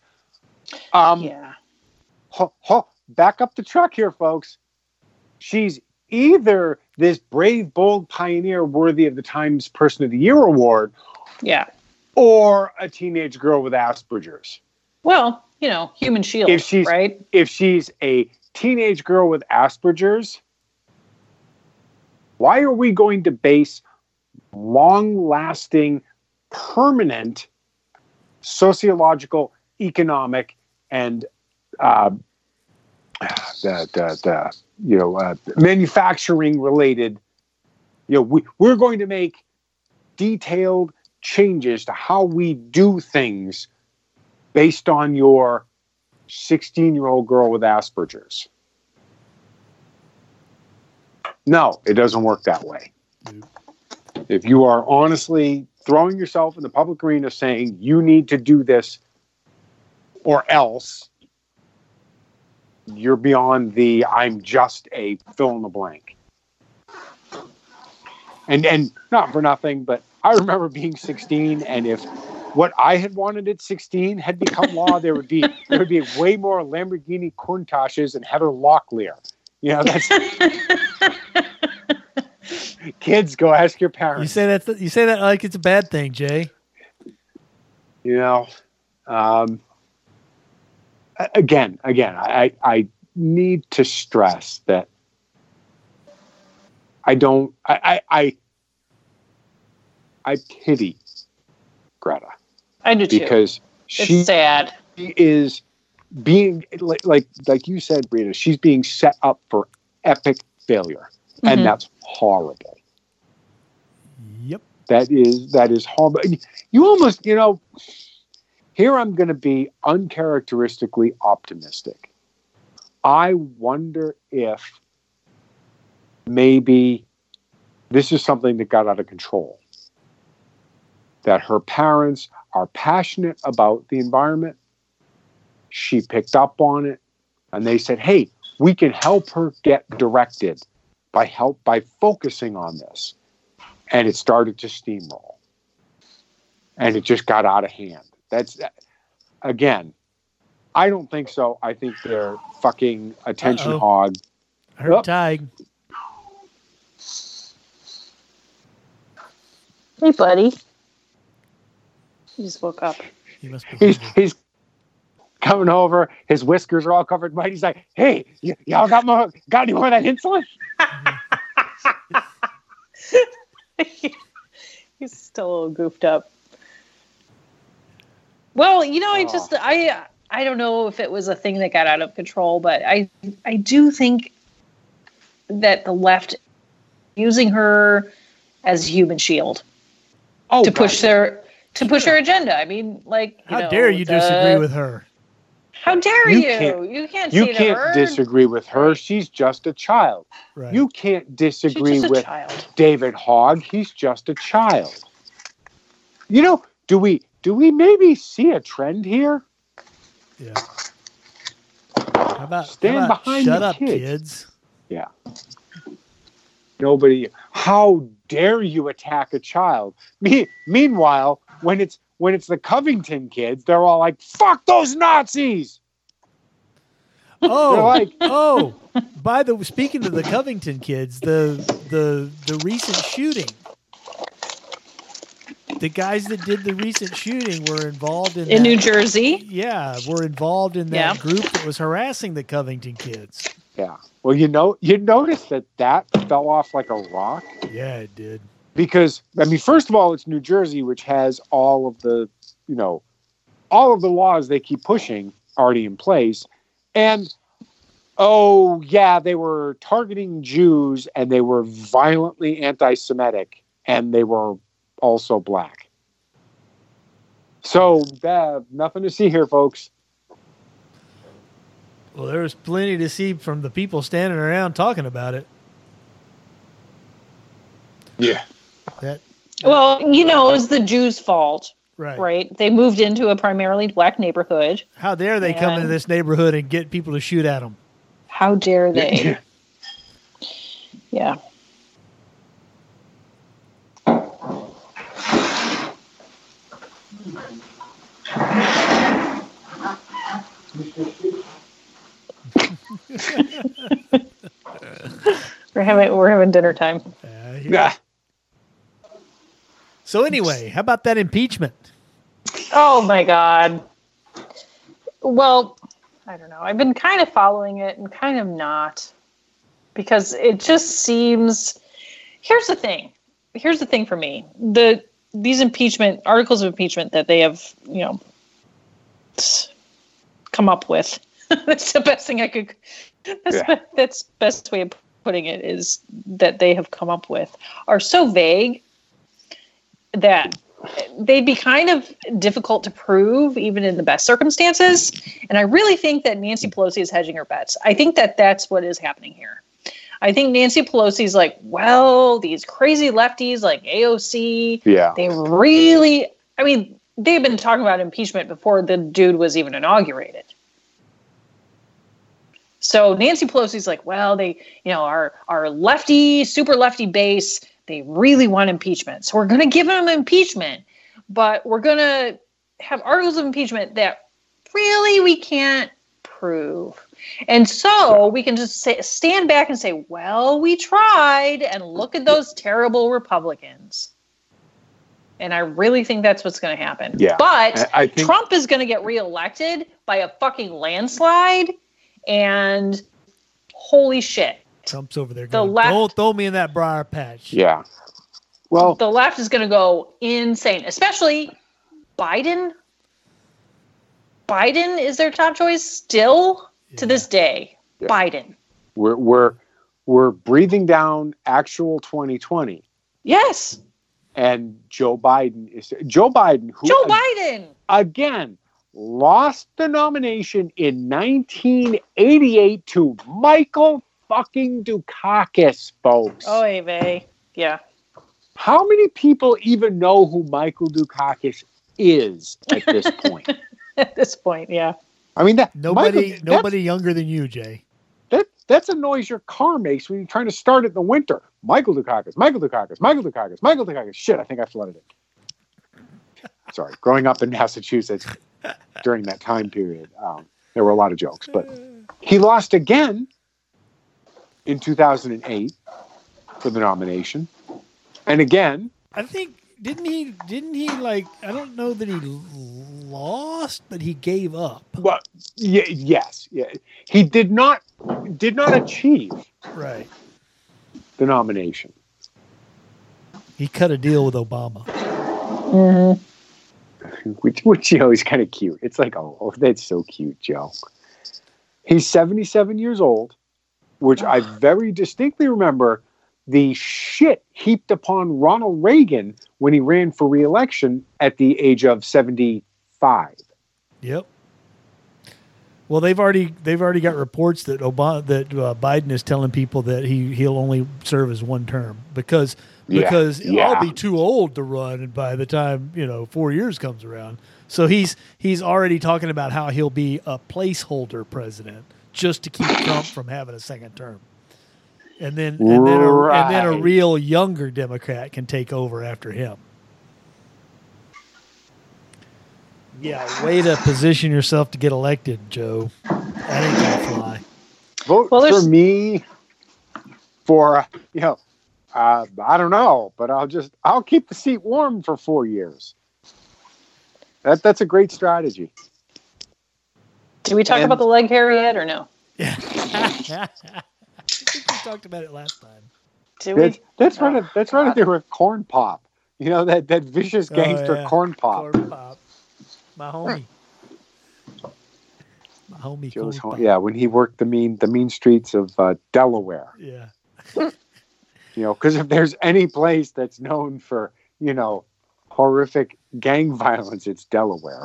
Back up the truck here, folks. She's either this brave, bold pioneer worthy of the Times Person of the Year award, or a teenage girl with Asperger's. Well, human shield, right? If she's a teenage girl with Asperger's, why are we going to base long-lasting permanent sociological, economic, and manufacturing related. We're going to make detailed changes to how we do things based on your 16-year-old girl with Asperger's. No, it doesn't work that way. If you are honestly throwing yourself in the public arena saying you need to do this or else, you're beyond the I'm just a fill in the blank. And not for nothing, but I remember being 16, and if what I had wanted at 16 had become law, there would be way more Lamborghini Countachs and Heather Locklear. That's kids, go ask your parents. You say that like it's a bad thing, Jay. Again, I need to stress that I pity Greta. I do too. Because it's sad. She is being like you said, Brita, she's being set up for epic failure. Mm-hmm. And that's horrible. Yep. That is horrible. You almost, here I'm going to be uncharacteristically optimistic. I wonder if maybe this is something that got out of control. That her parents are passionate about the environment. She picked up on it, and they said, hey, we can help her get directed by focusing on this. And it started to steamroll. And it just got out of hand. That's, again, I don't think so. I think they're fucking attention hog. I heard Tig. Hey, buddy. He just woke up. He must be he's coming over. His whiskers are all covered in mud. He's like, hey, y'all got any more of that insulin? He's still a little goofed up. Well, I don't know if it was a thing that got out of control, but I do think that the left using her as a human shield to push their agenda. I mean, how dare you disagree with her? How dare you? You can't say to her. You can't disagree with her. She's just a child. Right. You can't disagree with David Hogg. He's just a child. Do we maybe see a trend here? Yeah. How about behind shut up, kids? Yeah. Nobody. How dare you attack a child? Meanwhile, when it's the Covington kids, they're all like, "Fuck those Nazis!" Oh, speaking of the Covington kids, the recent shooting. The guys that did the recent shooting were involved in New Jersey. Yeah, were involved in that group that was harassing the Covington kids. Yeah. Well, you noticed that fell off like a rock. Yeah, it did. Because first of all, it's New Jersey, which has all of the laws they keep pushing already in place, and they were targeting Jews, and they were violently anti-Semitic, and they were also black. So nothing to see here, folks. Well, there's plenty to see from the people standing around talking about it. Yeah. It was the Jews' fault. Right. They moved into a primarily black neighborhood. How dare they come into this neighborhood and get people to shoot at them? How dare they? Yeah. We're having dinner time. Yeah. So anyway, how about that impeachment? Oh my God. Well, I don't know. I've been kind of following it and kind of not, because it just seems. Here's the thing for me. these articles of impeachment that they have, come up with. That's the best thing I could. That's best way of putting it, is that they have come up with, are so vague that they'd be kind of difficult to prove even in the best circumstances. And I really think that Nancy Pelosi is hedging her bets. I think that that's what is happening here. I think Nancy Pelosi's like, well, these crazy lefties like AOC, they really, they've been talking about impeachment before the dude was even inaugurated. So Nancy Pelosi's like, well, they, our lefty, super lefty base, they really want impeachment. So we're going to give them impeachment, but we're going to have articles of impeachment that really we can't prove. And so we can just stand back and say, well, we tried, and look at those terrible Republicans. And I really think that's what's going to happen. Yeah. But I think Trump is going to get reelected by a fucking landslide, and holy shit. Trump's over there going, don't throw me in that briar patch. Yeah. Well, the left is going to go insane, especially Biden. Biden is their top choice still to this day. Yeah. Biden. We're breathing down actual 2020. Yes. And Joe Biden, who again lost the nomination in 1988 to Michael fucking Dukakis, folks. Oh, vey. Yeah. How many people even know who Michael Dukakis is at this point? At this point, yeah. I mean, nobody younger than you, Jay. That's a noise your car makes when you're trying to start it in the winter. Michael Dukakis, Michael Dukakis, Michael Dukakis, Michael Dukakis. Shit, I think I flooded it. Sorry, growing up in Massachusetts during that time period, there were a lot of jokes. But he lost again in 2008 for the nomination, and again. I think didn't he like? I don't know that he lost, but he gave up. Well, yes. He did not achieve the nomination. He cut a deal with Obama. Mm-hmm. Which is kind of cute. It's like, oh, that's so cute, Joe. He's 77 years old, which I very distinctly remember the shit heaped upon Ronald Reagan when he ran for re-election at the age of 75. Yep. Well, they've already got reports that Biden is telling people that he'll only serve as one term because I'll be too old to run by the time 4 years comes around. So he's already talking about how he'll be a placeholder president just to keep Trump from having a second term, and then a real younger Democrat can take over after him. Yeah, way to position yourself to get elected, Joe. That ain't gonna fly. Vote for me for, I don't know, but I'll keep the seat warm for 4 years. That's a great strategy. Did we talk about the leg hair yet or no? Yeah. I think we talked about it last time. Did we? That's right there with Corn Pop. That vicious gangster Corn Pop. Corn Pop. My homie. Joe's home. Yeah, when he worked the mean streets of Delaware. Yeah. Because if there's any place that's known for, horrific gang violence, it's Delaware.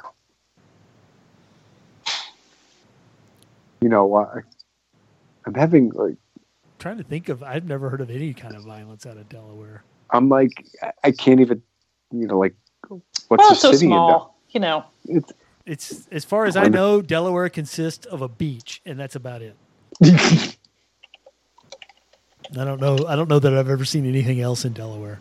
I'm having trying to think of. I've never heard of any kind of violence out of Delaware. I'm like, I can't even, what's the so city small. It's as far as I know, Delaware consists of a beach, and that's about it. I don't know that I've ever seen anything else in Delaware.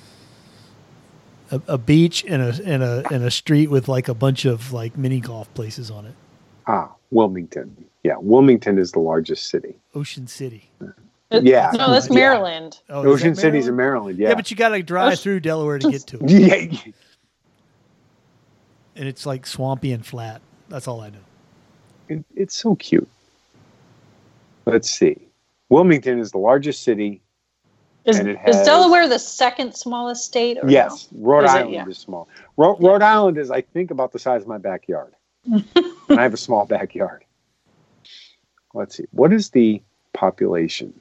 A beach and a street with like a bunch of like mini golf places on it. Wilmington. Yeah, Wilmington is the largest city. Ocean City. No, that's Maryland. Oh, Ocean City's in Maryland. Yeah, but you got to drive through Delaware to get to it. Yeah. And it's like swampy and flat. That's all I know. It's so cute. Let's see. Wilmington is the largest city Is Delaware the second smallest state? Or yes, no? Rhode Island is small. Rhode Island is, I think, about the size of my backyard. And I have a small backyard. Let's see. What is the population?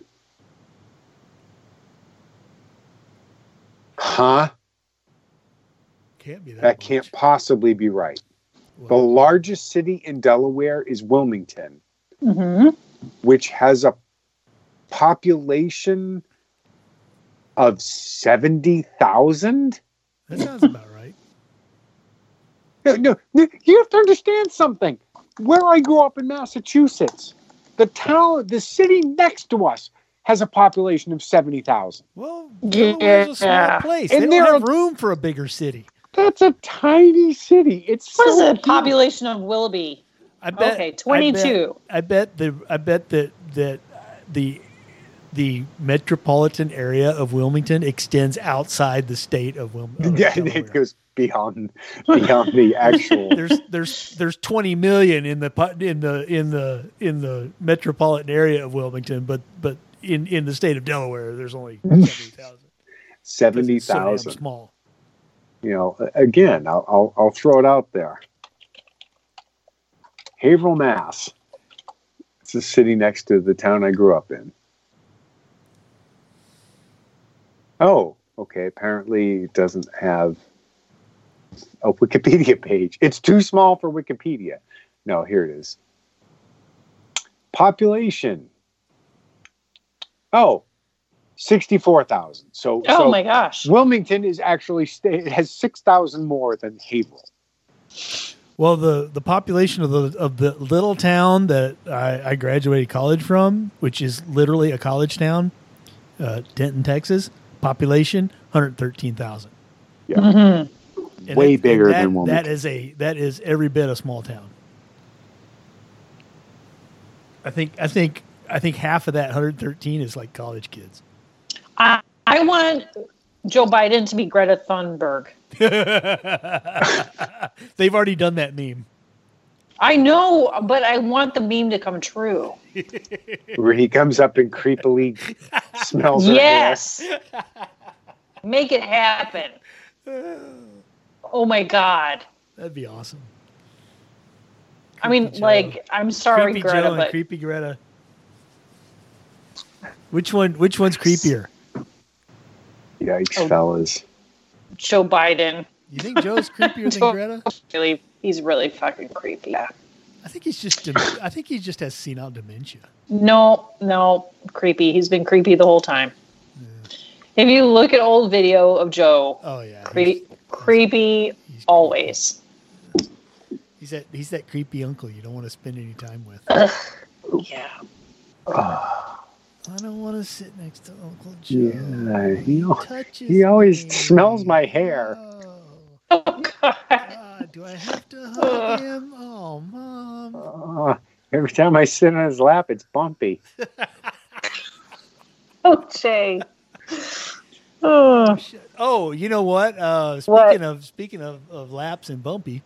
Huh? Can't be that can't possibly be right. Well, the largest city in Delaware is Wilmington, which has a population of 70,000. That sounds about right. No, you have to understand something. Where I grew up in Massachusetts, the city next to us has a population of 70,000. Well, Delaware's a small place. They don't have room for a bigger city. That's a tiny city. What is the population of Willoughby? I bet. Okay, 22. I bet that the metropolitan area of Wilmington extends outside the state of Wilmington. Yeah, it goes beyond the actual. There's 20 million in the metropolitan area of Wilmington, but in the state of Delaware, there's only 70,000. 70,000. So small. You know, again, I'll throw it out there. Haverhill, Mass. It's a city next to the town I grew up in. Oh, okay. Apparently it doesn't have a Wikipedia page. It's too small for Wikipedia. No, here it is. Population. Oh, 64,000. So my gosh. Wilmington is actually it has 6,000 more than Haverhill. Well, the population of the little town that I graduated college from, which is literally a college town, Denton, Texas, population 113,000. Yeah, way bigger than Wilmington. That is every bit a small town. I think half of that 113 is like college kids. I want Joe Biden to be Greta Thunberg. They've already done that meme. I know, but I want the meme to come true. Where he comes up and creepily smells her hair. Make it happen. Oh my God. That'd be awesome. I mean, like, I'm sorry, Creepy Greta, Joe but and Creepy Greta. Which one's creepier? Yikes, fellas. Joe Biden. You think Joe's creepier than Greta? He's really fucking creepy. I think he just has senile dementia. No, creepy. He's been creepy the whole time. Yeah. If you look at old video of Joe, creepy always. He's that creepy uncle you don't want to spend any time with. Yeah. I don't want to sit next to Uncle Joe. Yeah, he always smells my hair. Oh God. Do I have to hug him? Oh, Mom. Every time I sit on his lap, it's bumpy. Oh, Jay. Oh, you know what? Speaking of laps and bumpy,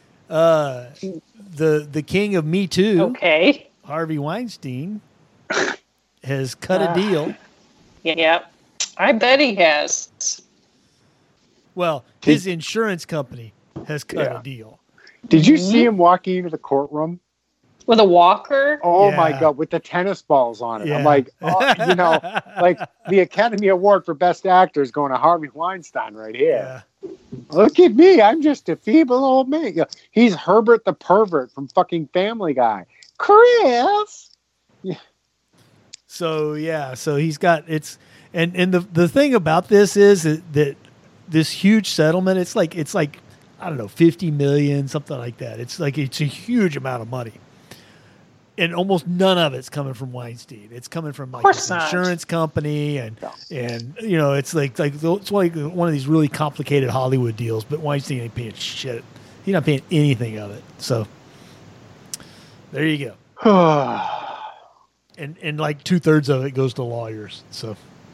the king of Me Too, Harvey Weinstein, has cut a deal. Yeah, I bet he has. Well, his insurance company has cut a deal. Did you see him walking into the courtroom? With a walker? Oh, my God, with the tennis balls on it. Yeah. I'm like, like the Academy Award for Best Actor is going to Harvey Weinstein right here. Yeah. Look at me. I'm just a feeble old man. He's Herbert the pervert from fucking Family Guy. Chris! Yeah. So he's got and the thing about this is that this huge settlement, it's like I don't know, 50 million, something like that. It's a huge amount of money. And almost none of it's coming from Weinstein. It's coming from like his insurance company and it's like it's like one of these really complicated Hollywood deals, but Weinstein ain't paying shit. He's not paying anything of it. So there you go. And like 2/3 of it goes to lawyers. So,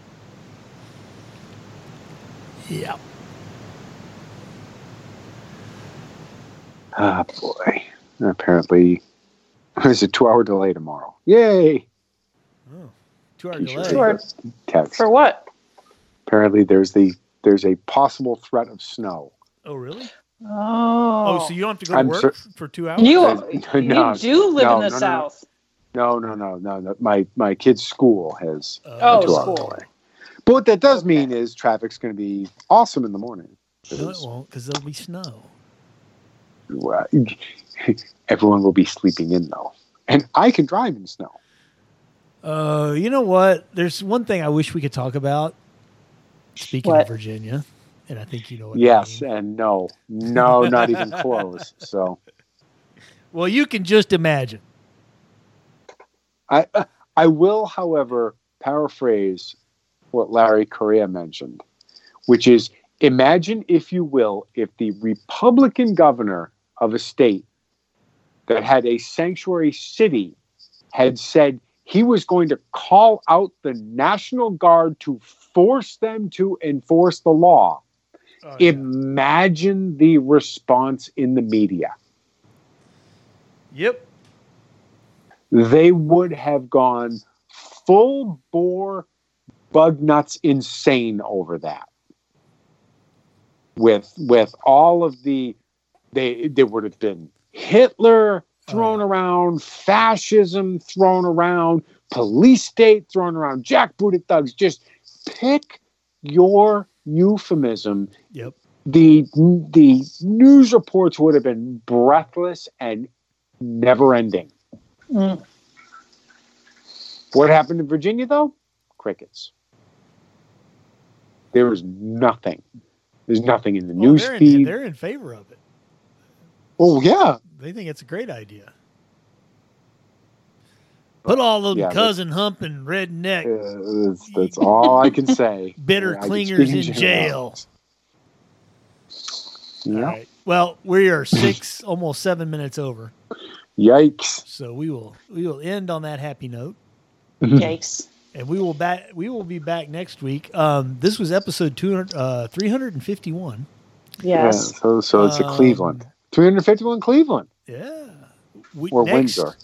yeah. Ah, boy. Apparently, there's a 2-hour delay tomorrow. Yay! Oh, 2-hour delay? Text. For what? Apparently, there's a possible threat of snow. Oh, really? Oh. So you don't have to go to work for 2 hours? You do live in the South. No. My kid's school has 2 hours away. But what that does mean is traffic's going to be awesome in the morning. No, it won't, because there'll be snow. Well, everyone will be sleeping in, though. And I can drive in snow. You know what? There's one thing I wish we could talk about. Speaking of Virginia, and I think you know what yes I mean. And no. No, not even close. So, well, you can just imagine. I will, however, paraphrase what Larry Correa mentioned, which is, imagine, if you will, if the Republican governor of a state that had a sanctuary city had said he was going to call out the National Guard to force them to enforce the law. Oh, yeah. Imagine the response in the media. Yep. They would have gone full bore bug nuts insane over that. With all of there would have been Hitler thrown around, fascism thrown around, police state thrown around, jackbooted thugs. Just pick your euphemism. Yep. The news reports would have been breathless and never ending. Mm. What happened in Virginia, though? Crickets. There was nothing. There's nothing in the news feed. They're in favor of it. Oh, yeah. They think it's a great idea. Put all of them cousin humping redneck. That's all I can say. Bitter clingers in jail. Yeah. All right. Well, we are almost 7 minutes over. Yikes. So we will end on that happy note. Yikes. And we will be back next week. This was episode 351. Yes. Yeah, so it's a Cleveland. 351 Cleveland. Yeah. Windsor.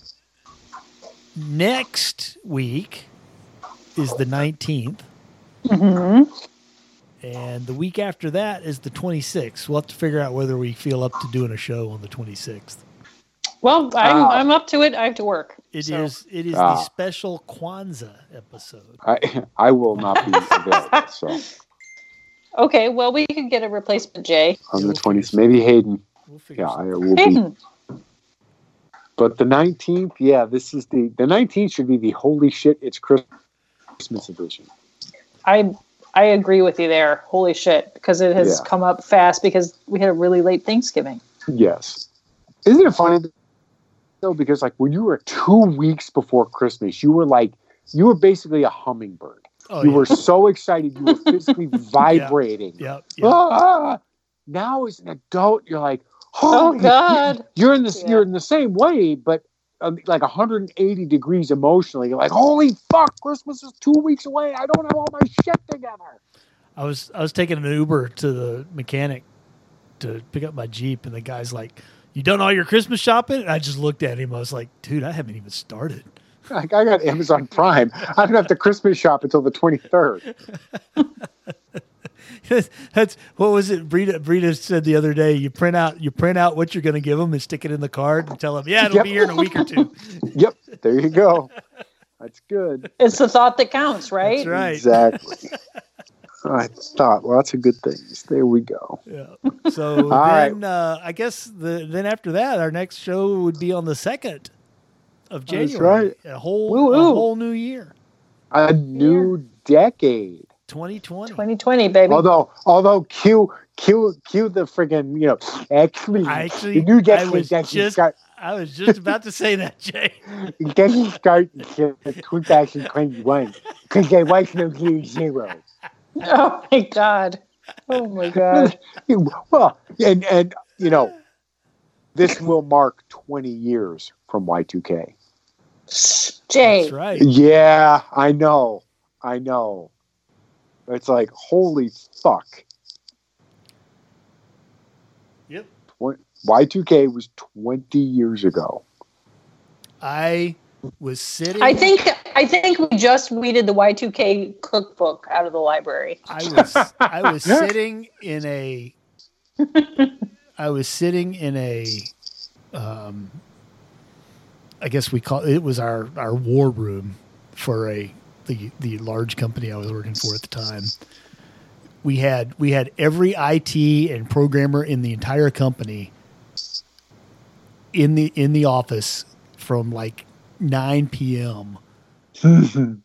Next week is the 19th. Mm-hmm. And the week after that is the 26th. We'll have to figure out whether we feel up to doing a show on the 26th. Well, I'm up to it. I have to work. It is the special Kwanzaa episode. I will not be available. So. Okay, well, we can get a replacement Jay. On the 20th. Maybe Hayden. I will Hayden. Be. But the 19th, this is the 19th should be the holy shit, it's Christmas edition. I agree with you there. Holy shit, because it has come up fast because we had a really late Thanksgiving. Yes. Isn't it funny though? Because like when you were 2 weeks before Christmas, you were basically a hummingbird. Oh, you were so excited, you were physically vibrating. Yep. Now as an adult, you're like, oh God! You're in this. You're in the same way, but like 180 degrees emotionally. You're like, holy fuck! Christmas is 2 weeks away. I don't have all my shit together. I was taking an Uber to the mechanic to pick up my Jeep, and the guy's like, "You done all your Christmas shopping?" And I just looked at him. I was like, "Dude, I haven't even started." I got Amazon Prime. I don't have to Christmas shop until the 23rd. That's what was it? Brita said the other day. You print out what you're going to give them and stick it in the card and tell them, it'll be here in a week or two. Yep, there you go. That's good. It's the thought that counts, right? That's right. Exactly. I thought lots of good things. There we go. Yeah. So then, I guess then after that, our next show would be on the 2nd of January. That's right. A whole new year. A new decade. 2020, baby. Although cue the friggin', actually the new decade I was just about to say that, Jay. It doesn't start until 2021 because there was no year zero. Oh my god. Well, and this will mark 20 years from Y2K. Jay. That's right. Yeah, I know. It's like, holy fuck. Yep. Y2K was 20 years ago. I was sitting. I think we just weeded the Y2K cookbook out of the library. I was sitting in a I guess we call it was our war room for the large company I was working for at the time. We had every IT and programmer in the entire company in the office from like 9 p.m. and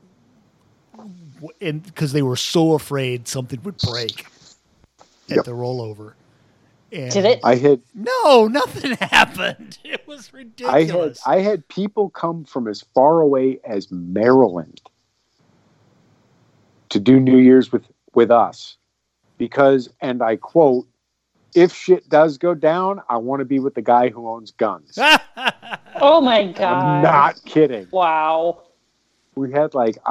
because they were so afraid something would break at the rollover. And did it? No, nothing happened. It was ridiculous. I had people come from as far away as Maryland to do New Year's with us because, and I quote, "If shit does go down, I want to be with the guy who owns guns." Oh my God. I'm not kidding. Wow. We had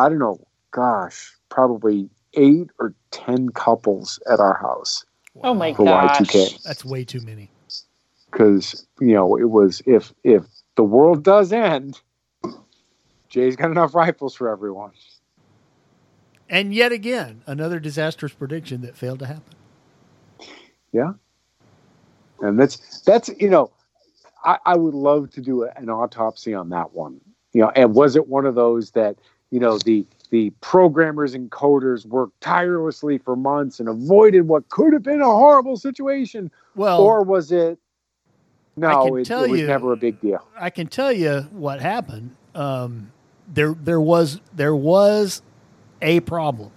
probably 8 or 10 couples at our house. Oh my gosh. Y2K. That's way too many. Because, it was, if the world does end, Jay's got enough rifles for everyone. And yet again, another disastrous prediction that failed to happen. Yeah. And that's I would love to do an autopsy on that one. And was it one of those that, the programmers and coders worked tirelessly for months and avoided what could have been a horrible situation? Well, or was it, no, it was never a big deal. I can tell you what happened. There was a problem.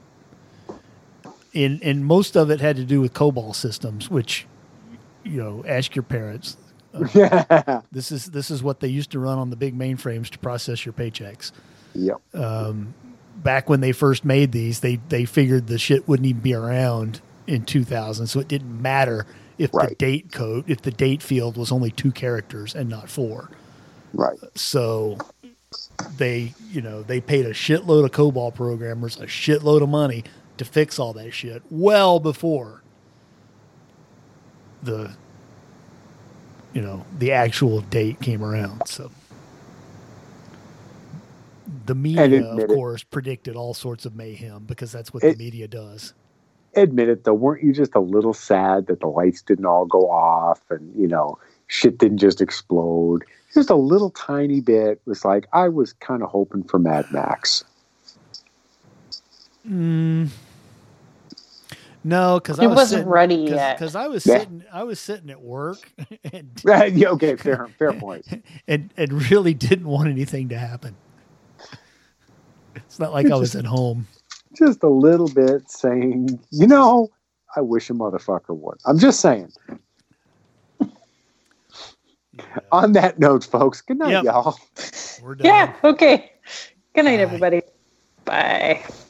And most of it had to do with COBOL systems, which, ask your parents. This is what they used to run on the big mainframes to process your paychecks. Yep. Back when they first made these, they figured the shit wouldn't even be around in 2000, so it didn't matter if the date field was only 2 characters and not 4. Right. So they paid a shitload of COBOL programmers a shitload of money to fix all that shit well before the actual date came around. So the media, of course, predicted all sorts of mayhem because that's what the media does. Admit it, though, weren't you just a little sad that the lights didn't all go off and, shit didn't just explode? Just a little tiny bit. It was like, I was kind of hoping for Mad Max. No, because I wasn't ready yet. Because I was sitting at work. And, okay, fair point. And really didn't want anything to happen. It's not like I was at home. Just a little bit saying, I wish a motherfucker would. I'm just saying. Yeah. On that note, folks, good night, y'all. We're done. Yeah, okay. Good night, everybody. Bye.